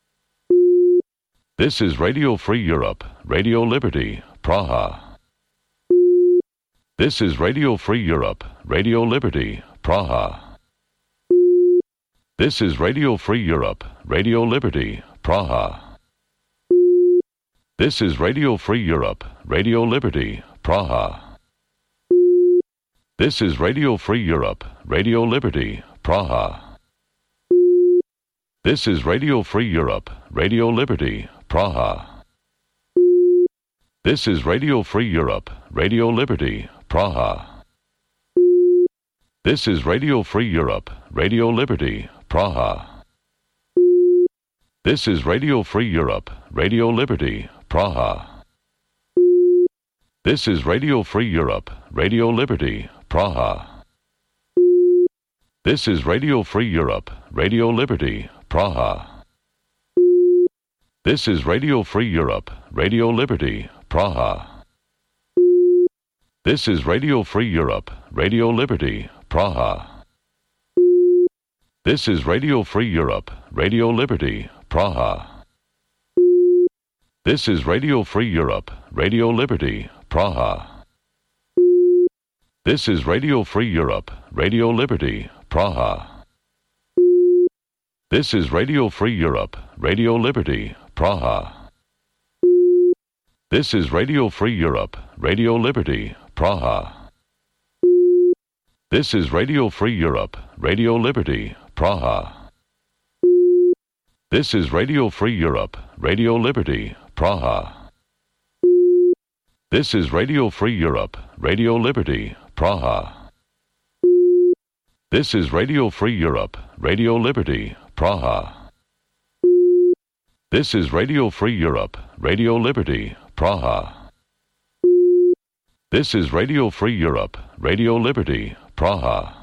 A: This is Radio Free Europe, Radio Liberty, Praha. This is Radio Free Europe, Radio Liberty, Praha. This is Radio Free Europe, Radio Liberty, Praha. This is Radio Free Europe, Radio Liberty, Praha. This is Radio Free Europe, Radio Liberty, Praha. This is Radio Free Europe, Radio Liberty, Praha. This is Radio Free Europe, Radio Liberty, Praha. This is Radio Free Europe, Radio Liberty, Praha. This is Radio Free Europe, Radio Liberty, Praha. This is Radio Free Europe, Radio Liberty, Praha. This is Radio Free Europe, Radio Liberty, Praha. This is Radio Free Europe, Radio Liberty, Praha. This is Radio Free Europe, Radio Liberty, Praha. This is Radio Free Europe, Radio Liberty, Praha. This is Radio Free Europe, Radio Liberty, Praha. This is Radio Free Europe, Radio Liberty, Praha. This is Radio Free Europe, Radio Liberty, Praha. This is Radio Free Europe, Radio Liberty, Praha. This is Radio Free Europe, Radio Liberty, Praha. This is Radio Free Europe, Radio Liberty, Praha. This is Radio Free Europe, Radio Liberty, Praha. This is Radio Free Europe, Radio Liberty, Praha. This is Radio Free Europe, Radio Liberty, Praha. This is Radio Free Europe, Radio Liberty, Praha.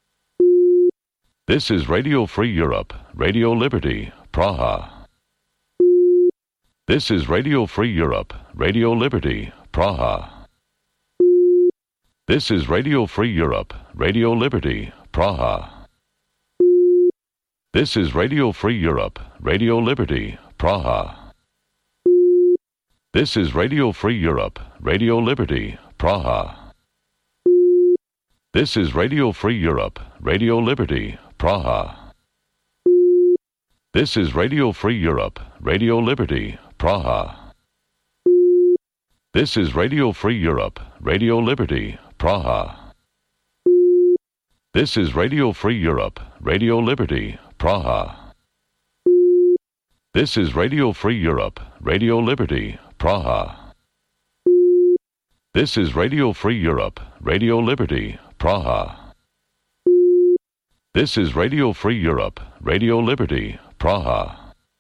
A: This is Radio Free Europe, Radio Liberty, Praha. This is Radio Free Europe, Radio Liberty, Praha. This is Radio Free Europe, Radio Liberty, Praha. This is Radio Free Europe, Radio Liberty, Praha. This is Radio Free Europe, Radio Liberty, Praha. This is Radio Free Europe, Radio Liberty, Praha. This is Radio Free Europe, Radio Liberty, Praha. This is Radio Free Europe, Radio Liberty, Praha. This is Radio Free Europe, Radio Liberty, Praha. This is Radio Free Europe, Radio Liberty, Praha. This is Radio Free Europe, Radio Liberty, Praha. This is Radio Free Europe, Radio Liberty, Praha.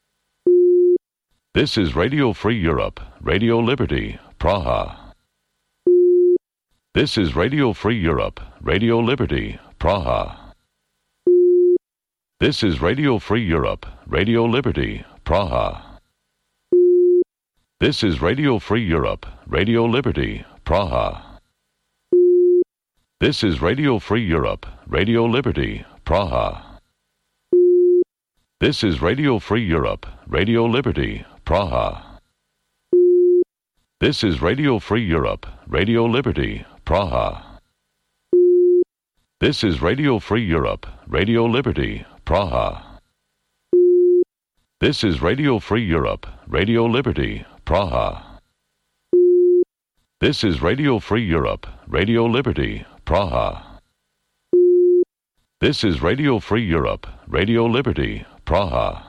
A: This is Radio Free Europe, Radio Liberty, Praha. This is Radio Free Europe, Radio Liberty, Praha. This is Radio Free Europe, Radio Liberty, Praha. This is Radio Free Europe, Radio Liberty, Praha. This is Radio Free Europe, Radio Liberty, Praha. This is Radio Free Europe, Radio Liberty, Praha. This is Radio Free Europe, Radio Liberty, Praha. This is Radio Free Europe, Radio Liberty, Praha. This is Radio Free Europe, Radio Liberty, Praha. This is Radio Free Europe, Radio Liberty, Praha. This is Radio Free Europe, Radio Liberty, Praha.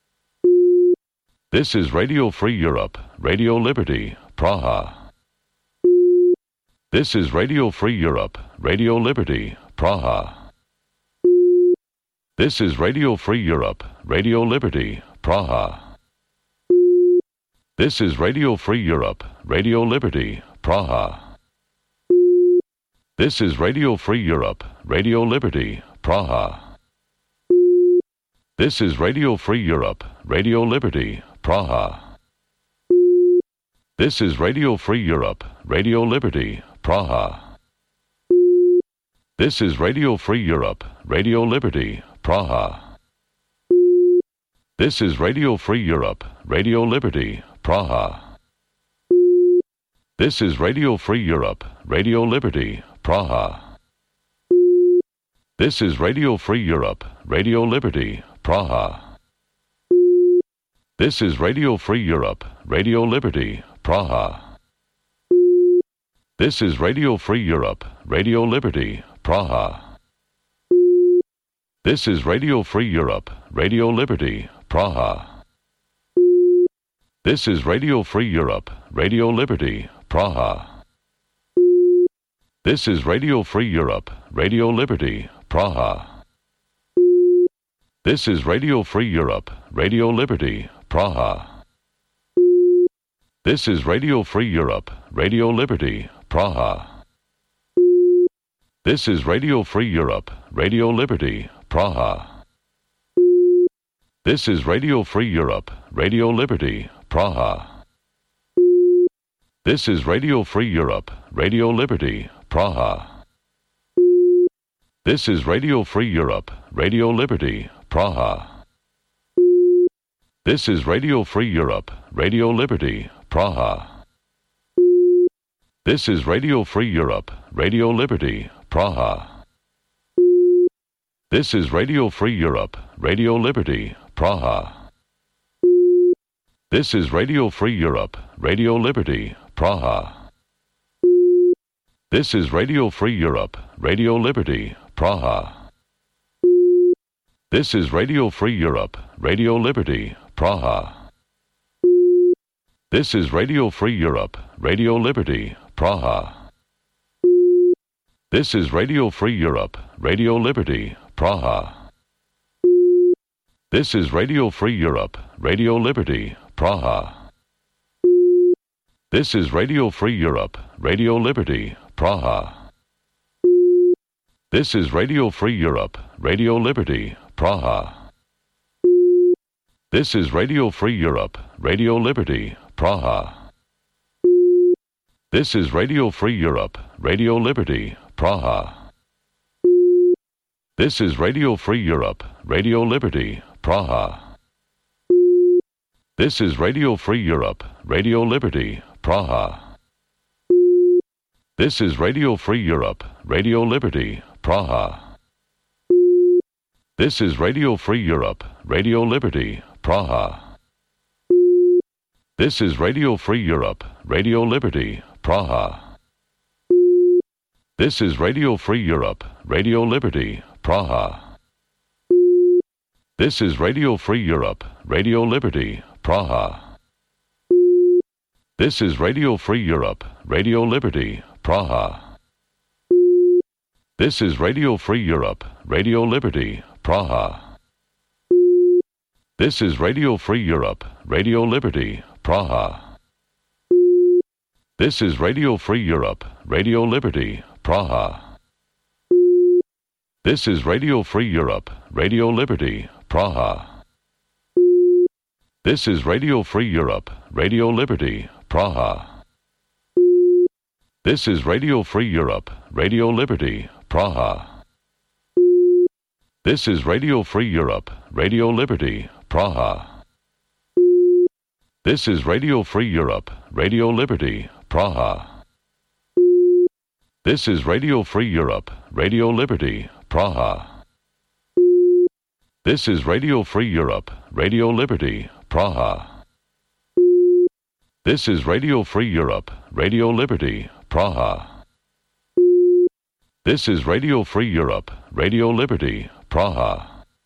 A: This is Radio Free Europe, Radio Liberty, Praha. This is Radio Free Europe, Radio Liberty, Praha. This is Radio Free Europe, Radio Liberty, Praha. This is Radio Free Europe, Radio Liberty, Praha. This is Radio Free Europe, Radio Liberty, Praha. This is Radio Free Europe, Radio Liberty, Praha. This is Radio Free Europe, Radio Liberty, Praha. This is Radio Free Europe, Radio Liberty, Praha. This is Radio Free Europe, Radio Liberty, Praha. This is Radio Free Europe, Radio Liberty, Praha. This is Radio Free Europe, Radio Liberty, Praha. This is Radio Free Europe, Radio Liberty, Praha. This is Radio Free Europe, Radio Liberty, Praha. This is Radio Free Europe, Radio Liberty, Praha. This is Radio Free Europe, Radio Liberty, Praha. This is Radio Free Europe, Radio Liberty, Praha. This is Radio Free Europe, Radio Liberty, Praha. This is Radio Free Europe, Radio Liberty, Praha. This is Radio Free Europe, Radio Liberty, Praha. This is Radio Free Europe, Radio Liberty, Praha. This is Radio Free Europe, Radio Liberty, Praha. This is Radio Free Europe, Radio Liberty, Praha. This is Radio Free Europe, Radio Liberty, Praha. This is Radio Free Europe, Radio Liberty, Praha. This is Radio Free Europe, Radio Liberty, Praha. This is Radio Free Europe, Radio Liberty, Praha. This is Radio Free Europe, Radio Liberty, Praha. This is Radio Free Europe, Radio Liberty, Praha. This is Radio Free Europe, Radio Liberty, Praha. This is Radio Free Europe, Radio Liberty, Praha. This is Radio Free Europe, Radio Liberty, Praha. This is Radio Free Europe, Radio Liberty, Praha. This is Radio Free Europe, Radio Liberty, Praha. This is Radio Free Europe, Radio Liberty, Praha. This is Radio Free Europe, Radio Liberty, Praha. This is Radio Free Europe, Radio Liberty, Praha. This is Radio Free Europe, Radio Liberty, Praha. This is Radio Free Europe, Radio Liberty, Praha. This is Radio Free Europe, Radio Liberty, Praha. This is Radio Free Europe, Radio Liberty, Praha. This is Radio Free Europe, Radio Liberty, Praha. This is Radio Free Europe, Radio Liberty, Praha. This is Radio Free Europe, Radio Liberty, Praha. This is Radio Free Europe, Radio Liberty, Praha. This is Radio Free Europe, Radio Liberty, Praha. This is Radio Free Europe, Radio Liberty, Praha. This is Radio Free Europe, Radio Liberty, Praha. This is Radio Free Europe, Radio Liberty, Praha. This is Radio Free Europe, Radio Liberty, Praha. This is Radio Free Europe, Radio Liberty, Praha. This is Radio Free Europe, Radio Liberty, Praha. This is Radio Free Europe, Radio Liberty, Praha. This is Radio Free Europe, Radio Liberty, Praha. This is Radio Free Europe, Radio Liberty, Praha. This is Radio Free Europe, Radio Liberty, Praha.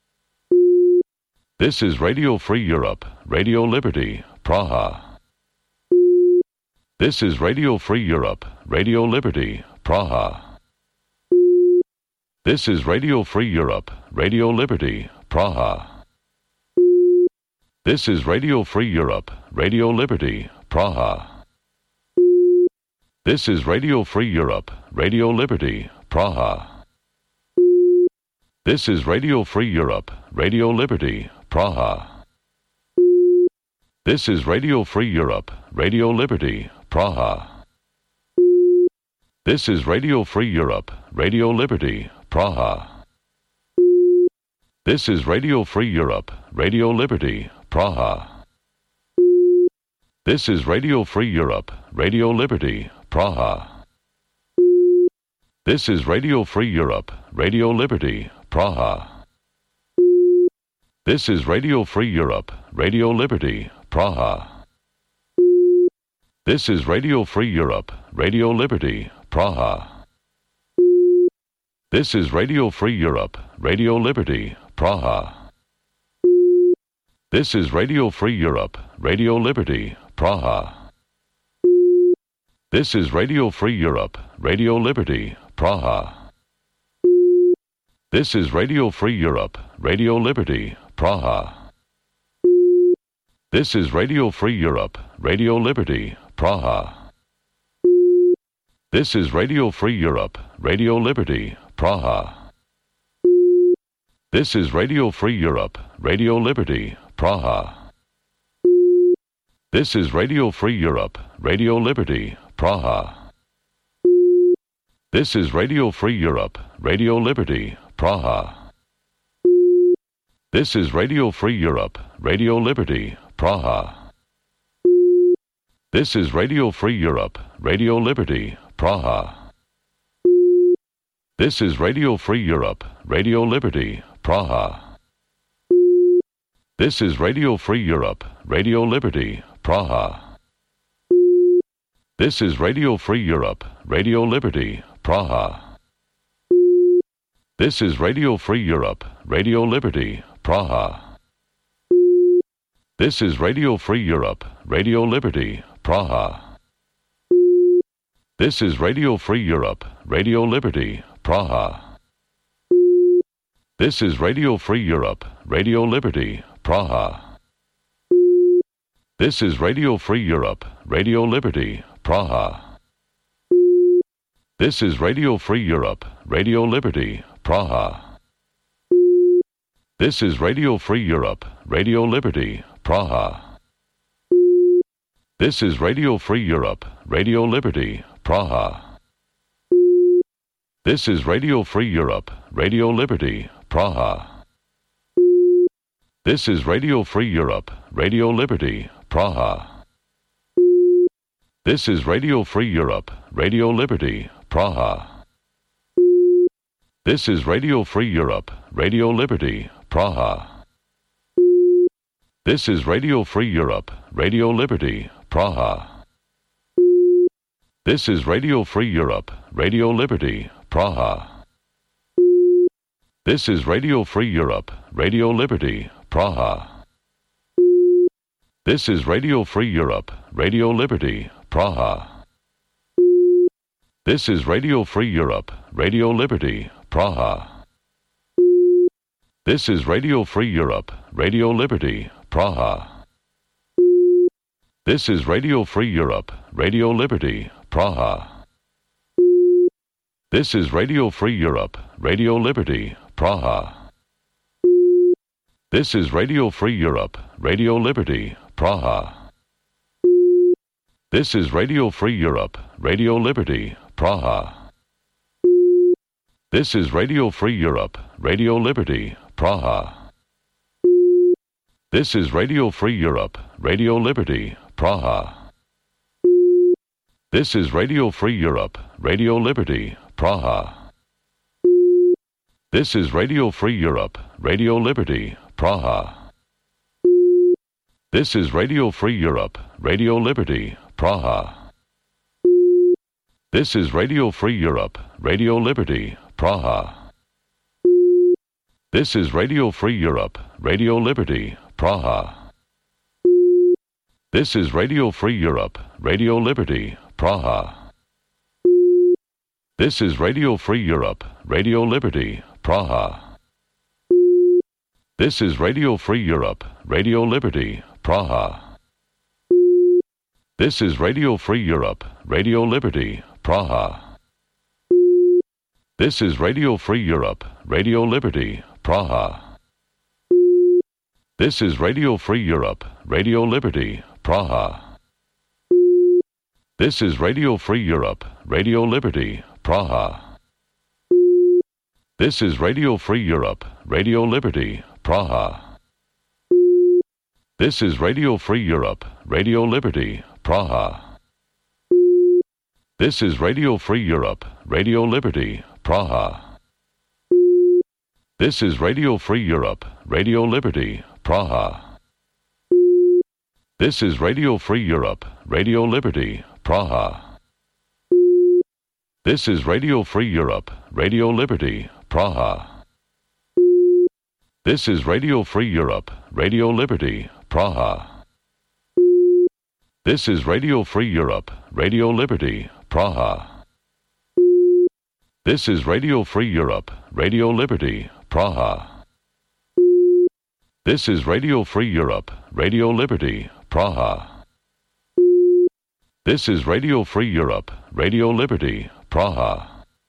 A: This is Radio Free Europe, Radio Liberty, Praha. This is Radio Free Europe, Radio Liberty, Praha. This is Radio Free Europe, Radio Liberty, Praha. This is Radio Free Europe, Radio Liberty, Praha. This is Radio Free Europe, Radio Liberty, Praha. This is Radio Free Europe, Radio Liberty, Praha. This is Radio Free Europe, Radio Liberty, Praha. This is Radio Free Europe, Radio Liberty, Praha. This is Radio Free Europe, Radio Liberty, Praha. This is Radio Free Europe, Radio Liberty, Praha. This is Radio Free Europe, Radio Liberty, Praha. This is Radio Free Europe, Radio Liberty, Praha. This is Radio Free Europe, Radio Liberty, Praha. This is Radio Free Europe, Radio Liberty, Praha. This is Radio Free Europe, Radio Liberty, Praha. This is Radio Free Europe, Radio Liberty, Praha. This is Radio Free Europe, Radio Liberty, Praha. This is Radio Free Europe, Radio Liberty, Praha. This is Radio Free Europe, Radio Liberty, Praha. This is Radio Free Europe, Radio Liberty, Praha. This is Radio Free Europe, Radio Liberty, Praha. This is Radio Free Europe, Radio Liberty, Praha. This is Radio Free Europe, Radio Liberty, Praha. This is Radio Free Europe, Radio Liberty, Praha. This is Radio Free Europe, Radio Liberty, Praha. This is Radio Free Europe, Radio Liberty, Praha. This is Radio Free Europe, Radio Liberty, Praha. This is Radio Free Europe, Radio Liberty, Praha. This is Radio Free Europe, Radio Liberty, Praha. This is Radio Free Europe, Radio Liberty, Praha. This is Radio Free Europe, Radio Liberty, Praha. This is Radio Free Europe, Radio Liberty, Praha. This is Radio Free Europe, Radio Liberty, Praha. This is Radio Free Europe, Radio Liberty, Praha. This is Radio Free Europe, Radio Liberty, Praha. This is Radio Free Europe, Radio Liberty, Praha. This is Radio Free Europe, Radio Liberty, Praha. This is Radio Free Europe, Radio Liberty, Praha. This is Radio Free Europe, Radio Liberty, Praha. This is Radio Free Europe, Radio Liberty, Praha. This is Radio Free Europe, Radio Liberty, Praha. This is Radio Free Europe, Radio Liberty, Praha. This is Radio Free Europe, Radio Liberty, Praha. This is Radio Free Europe, Radio Liberty, Praha. This is Radio Free Europe, Radio Liberty, Praha. This is Radio Free Europe, Radio Liberty, Praha. This is Radio Free Europe, Radio Liberty, Praha. This is Radio Free Europe, Radio Liberty, Praha. This is Radio Free Europe, Radio Liberty, Praha. This is Radio Free Europe, Radio Liberty, Praha. This is Radio Free Europe, Radio Liberty, Praha. This is Radio Free Europe, Radio Liberty, Praha. This is Radio Free Europe, Radio Liberty, Praha. This is Radio Free Europe, Radio Liberty, Praha. This is Radio Free Europe, Radio Liberty, Praha. This is Radio Free Europe, Radio Liberty, Praha. This is Radio Free Europe, Radio Liberty, Praha. This is Radio Free Europe, Radio Liberty, Praha. This is Radio Free Europe, Radio Liberty, Praha. This is Radio Free Europe, Radio Liberty, Praha. This is Radio Free Europe, Radio Liberty, Praha. This is Radio Free Europe, Radio Liberty, Praha. This is Radio Free Europe, Radio Liberty, Praha. This is Radio Free Europe, Radio Liberty, Praha. This is Radio Free Europe, Radio Liberty, Praha. This is Radio Free Europe, Radio Liberty, Praha. This is Radio Free Europe, Radio Liberty, Praha. This is Radio Free Europe, Radio Liberty, Praha. This is Radio Free Europe, Radio Liberty, Praha. This is Radio Free Europe, Radio Liberty, Praha. This is Radio Free Europe, Radio Liberty, Praha. This is Radio Free Europe, Radio Liberty, Praha. This is Radio Free Europe, Radio Liberty, Praha. This is Radio Free Europe, Radio Liberty, Praha.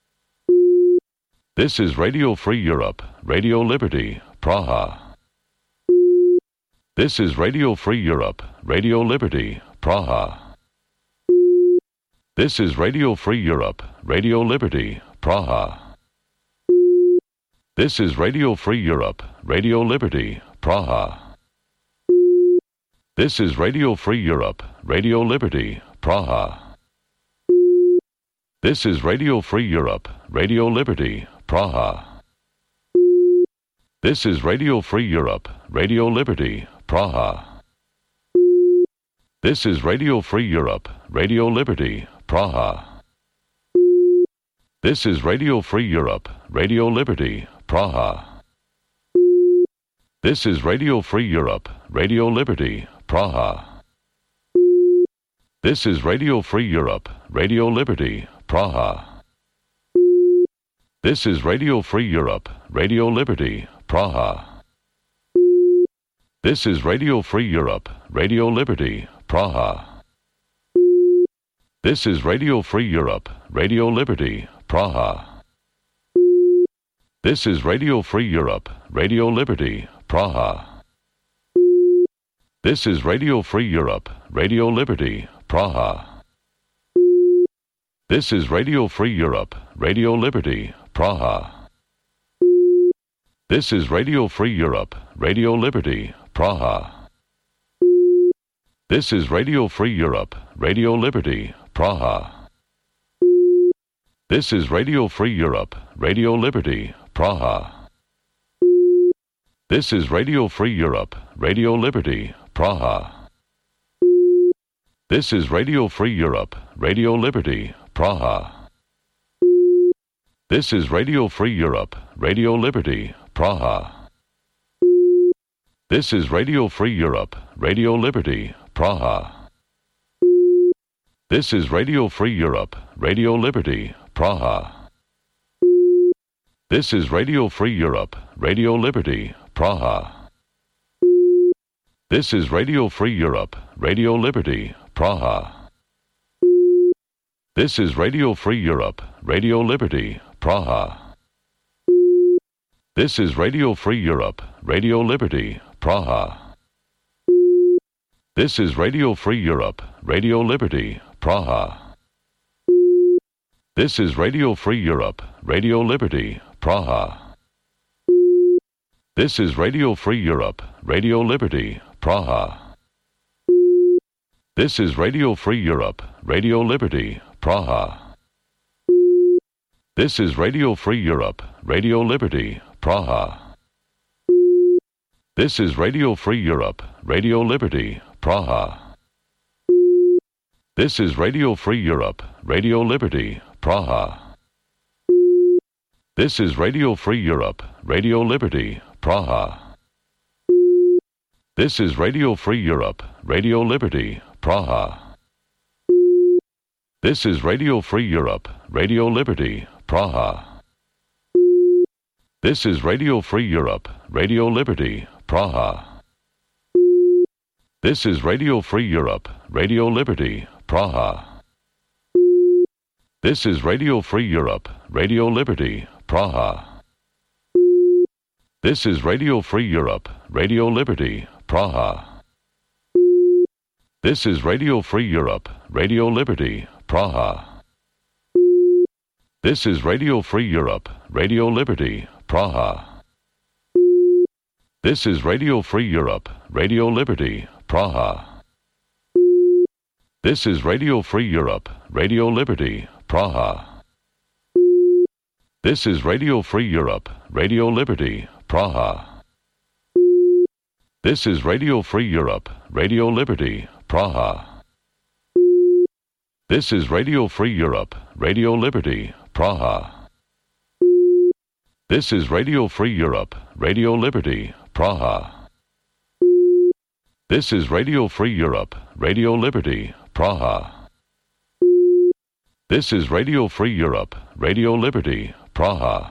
A: This is Radio Free Europe, Radio Liberty, Praha. This is Radio Free Europe, Radio Liberty, Praha. This is Radio Free Europe, Radio Liberty, Praha. This is Radio Free Europe, Radio Liberty, Praha. This is Radio Free Europe, Radio Liberty, Praha. This is Radio Free Europe, Radio Liberty, Praha. This is Radio Free Europe, Radio Liberty, Praha. This is Radio Free Europe, Radio Liberty, Praha. This is Radio Free Europe, Radio Liberty, Praha. This is Radio Free Europe, Radio Liberty, Praha. This is Radio Free Europe, Radio Liberty, Praha. This is Radio Free Europe, Radio Liberty, Praha. This is Radio Free Europe, Radio Liberty, Praha. This is Radio Free Europe, Radio Liberty, Praha. This is Radio Free Europe, Radio Liberty, Praha. This is Radio Free Europe, Radio Liberty, Praha. This is Radio Free Europe, Radio Liberty, Praha. This is Radio Free Europe, Radio Liberty, Praha. This is Radio Free Europe, Radio Liberty, Praha. This is Radio Free Europe, Radio Liberty, Praha. This is Radio Free Europe, Radio Liberty, Praha. This is Radio Free Europe, Radio Liberty, Praha. This is Radio Free Europe, Radio Liberty, Praha. This is Radio Free Europe, Radio Liberty, Praha. This is Radio Free Europe, Radio Liberty, Praha. This is Radio Free Europe, Radio Liberty, Praha. This is Radio Free Europe, Radio Liberty, Praha. This is Radio Free Europe, Radio Liberty, Praha. This is Radio Free Europe, Radio Liberty, Praha. This is Radio Free Europe, Radio Liberty, Praha. This is Radio Free Europe, Radio Liberty, Praha. This is Radio Free Europe, Radio Liberty, Praha. This is Radio Free Europe, Radio Liberty, Praha. This is Radio Free Europe, Radio Liberty, Praha. This is Radio Free Europe, Radio Liberty, Praha. This is Radio Free Europe, Radio Liberty, Praha. This is Radio Free Europe, Radio Liberty, Praha. This is Radio Free Europe, Radio Liberty, Praha. This is Radio Free Europe, Radio Liberty, Praha. This is Radio Free Europe, Radio Liberty, Praha. This is Radio Free Europe, Radio Liberty, Praha. This is Radio Free Europe, Radio Liberty, Praha. This is Radio Free Europe, Radio Liberty, Praha. This is Radio Free Europe, Radio Liberty, Praha. This is Radio Free Europe, Radio Liberty, Praha. This is Radio Free Europe, Radio Liberty, Praha. This is Radio Free Europe, Radio Liberty, Praha. This is Radio Free Europe, Radio Liberty, Praha. This is Radio Free Europe, Radio Liberty, Praha. This is Radio Free Europe, Radio Liberty, Praha. This is Radio Free Europe, Radio Liberty, Praha. This is Radio Free Europe, Radio Liberty, Praha. This is Radio Free Europe, Radio Liberty, Praha.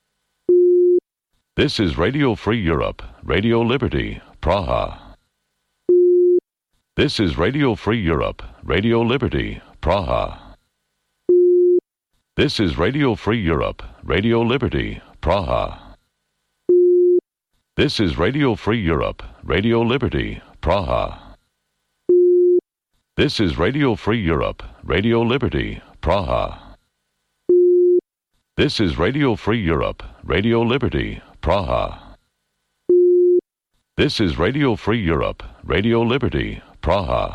A: This is Radio Free Europe, Radio Liberty, Praha. This is Radio Free Europe, Radio Liberty, Praha. This is Radio Free Europe, Radio Liberty, Praha. This is Radio Free Europe, Radio Liberty, Praha. This is Radio Free Europe, Radio Liberty, Praha. This is Radio Free Europe, Radio Liberty, Praha. This is Radio Free Europe, Radio Liberty, Praha.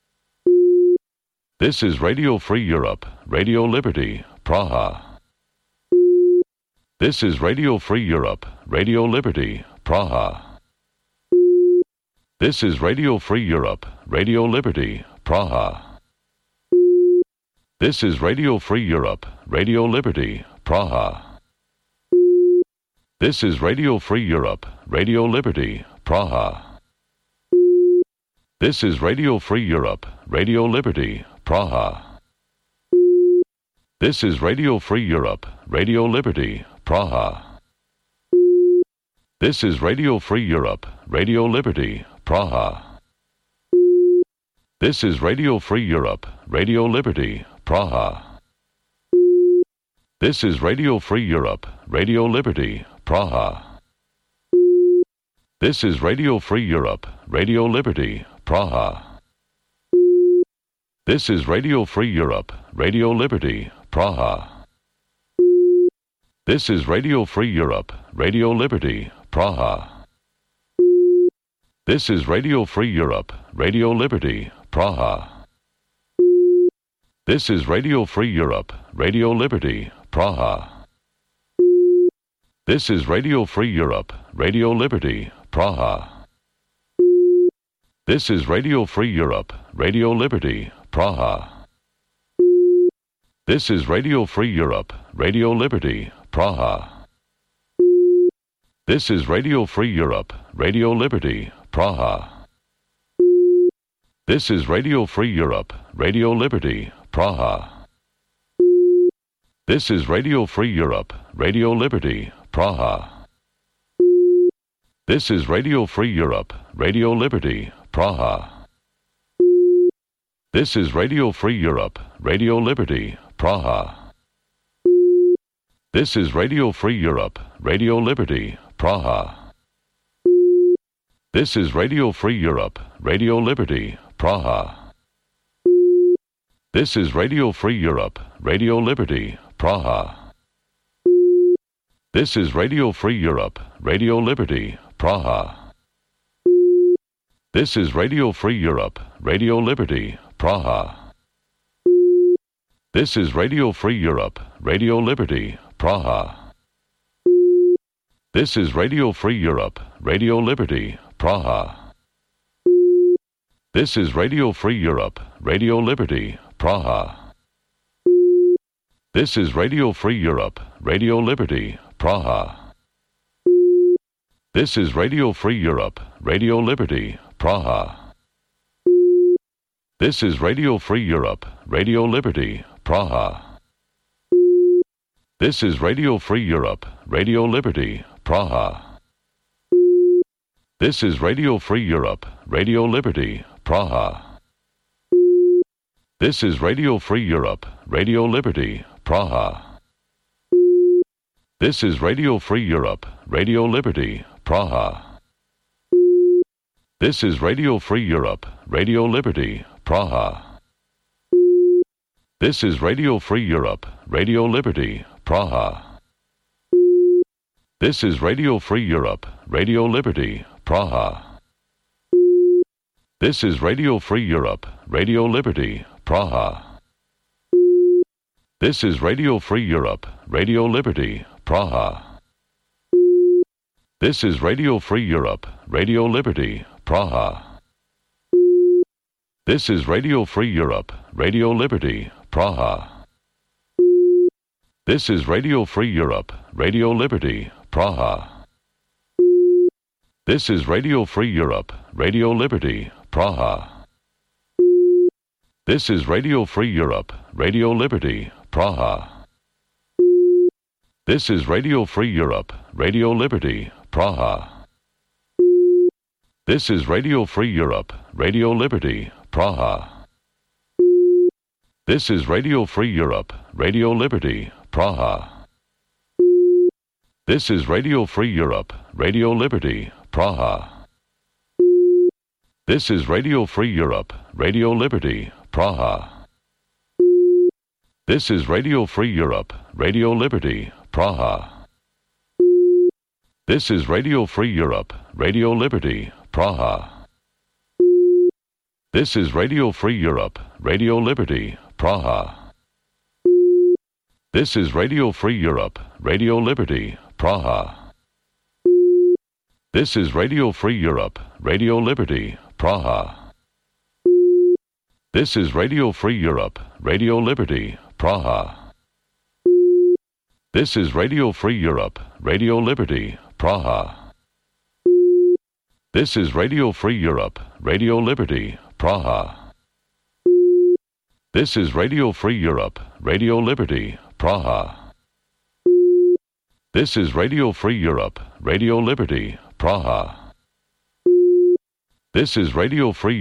A: This is Radio Free Europe, Radio Liberty, Praha. This is Radio Free Europe, Radio Liberty, Praha. This is Radio Free Europe, Radio Liberty, Praha. This is Radio Free Europe, Radio Liberty, Praha. This is Radio Free Europe, Radio Liberty, Praha. This is Radio Free Europe, Radio Liberty, Praha. This is Radio Free Europe, Radio Liberty, Praha. This is Radio Free Europe, Radio Liberty, Praha. This is Radio Free Europe, Radio Liberty, Praha. This is Radio Free Europe, Radio Liberty, Praha. This is Radio Free Europe, Radio Liberty, Praha. This is Radio Free Europe, Radio Liberty, Praha. This is Radio Free Europe, Radio Liberty, Praha. This is Radio Free Europe, Radio Liberty, Praha. This is Radio Free Europe, Radio Liberty, Praha. This is Radio Free Europe, Radio Liberty, Praha. This is Radio Free Europe, Radio Liberty, Praha. This is Radio Free Europe, Radio Liberty, Praha. This is Radio Free Europe, Radio Liberty, Praha. This is Radio Free Europe, Radio Liberty, Praha. This is Radio Free Europe, Radio Liberty, Praha. This is Radio Free Europe, Radio Liberty, Praha. This is Radio Free Europe, Radio Liberty, Praha. This is Radio Free Europe, Radio Liberty, Praha. This is Radio Free Europe, Radio Liberty, Praha. This is Radio Free Europe, Radio Liberty, Praha. This is Radio Free Europe, Radio Liberty, Praha. This is Radio Free Europe, Radio Liberty, Praha. This is Radio Free Europe, Radio Liberty, Praha. This is Radio Free Europe, Radio Liberty, Praha. This is Radio Free Europe, Radio Liberty, Praha. This is Radio Free Europe, Radio Liberty, Praha. This is Radio Free Europe, Radio Liberty, Praha. This is Radio Free Europe, Radio Liberty, Praha. This is Radio Free Europe, Radio Liberty, Praha. This is Radio Free Europe, Radio Liberty, Praha. This is Radio Free Europe, Radio Liberty, Praha. This is Radio Free Europe, Radio Liberty, Praha. This is Radio Free Europe, Radio Liberty, Praha. This is Radio Free Europe, Radio Liberty, Praha. This is Radio Free Europe, Radio Liberty, Praha. This is Radio Free Europe, Radio Liberty, Praha. This is Radio Free Europe, Radio Liberty, Praha. This is Radio Free Europe, Radio Liberty, Praha. This is Radio Free Europe, Radio Liberty, Praha. This is Radio Free Europe, Radio Liberty, Praha. This is Radio Free Europe, Radio Liberty, Praha. This is Radio Free Europe, Radio Liberty, Praha. This is Radio Free Europe, Radio Liberty, Praha. This is Radio Free Europe, Radio Liberty, Praha. This is Radio Free Europe, Radio Liberty, Praha. This is Radio Free Europe, Radio Liberty, Praha. This is Radio Free Europe, Radio Liberty, Praha. This is Radio Free Europe, Radio Liberty, Praha. This is Radio Free Europe, Radio Liberty, Praha. This is Radio Free Europe, Radio Liberty, Praha. This is Radio Free Europe, Radio Liberty, Praha. This is Radio Free Europe, Radio Liberty, Praha. This is Radio Free Europe, Radio Liberty, Praha. This is Radio Free Europe, Radio Liberty, Praha. This is Radio Free Europe, Radio Liberty, Praha. This is Radio Free Europe, Radio Liberty, Praha. This is Radio Free Europe, Radio Liberty, Praha. This is Radio Free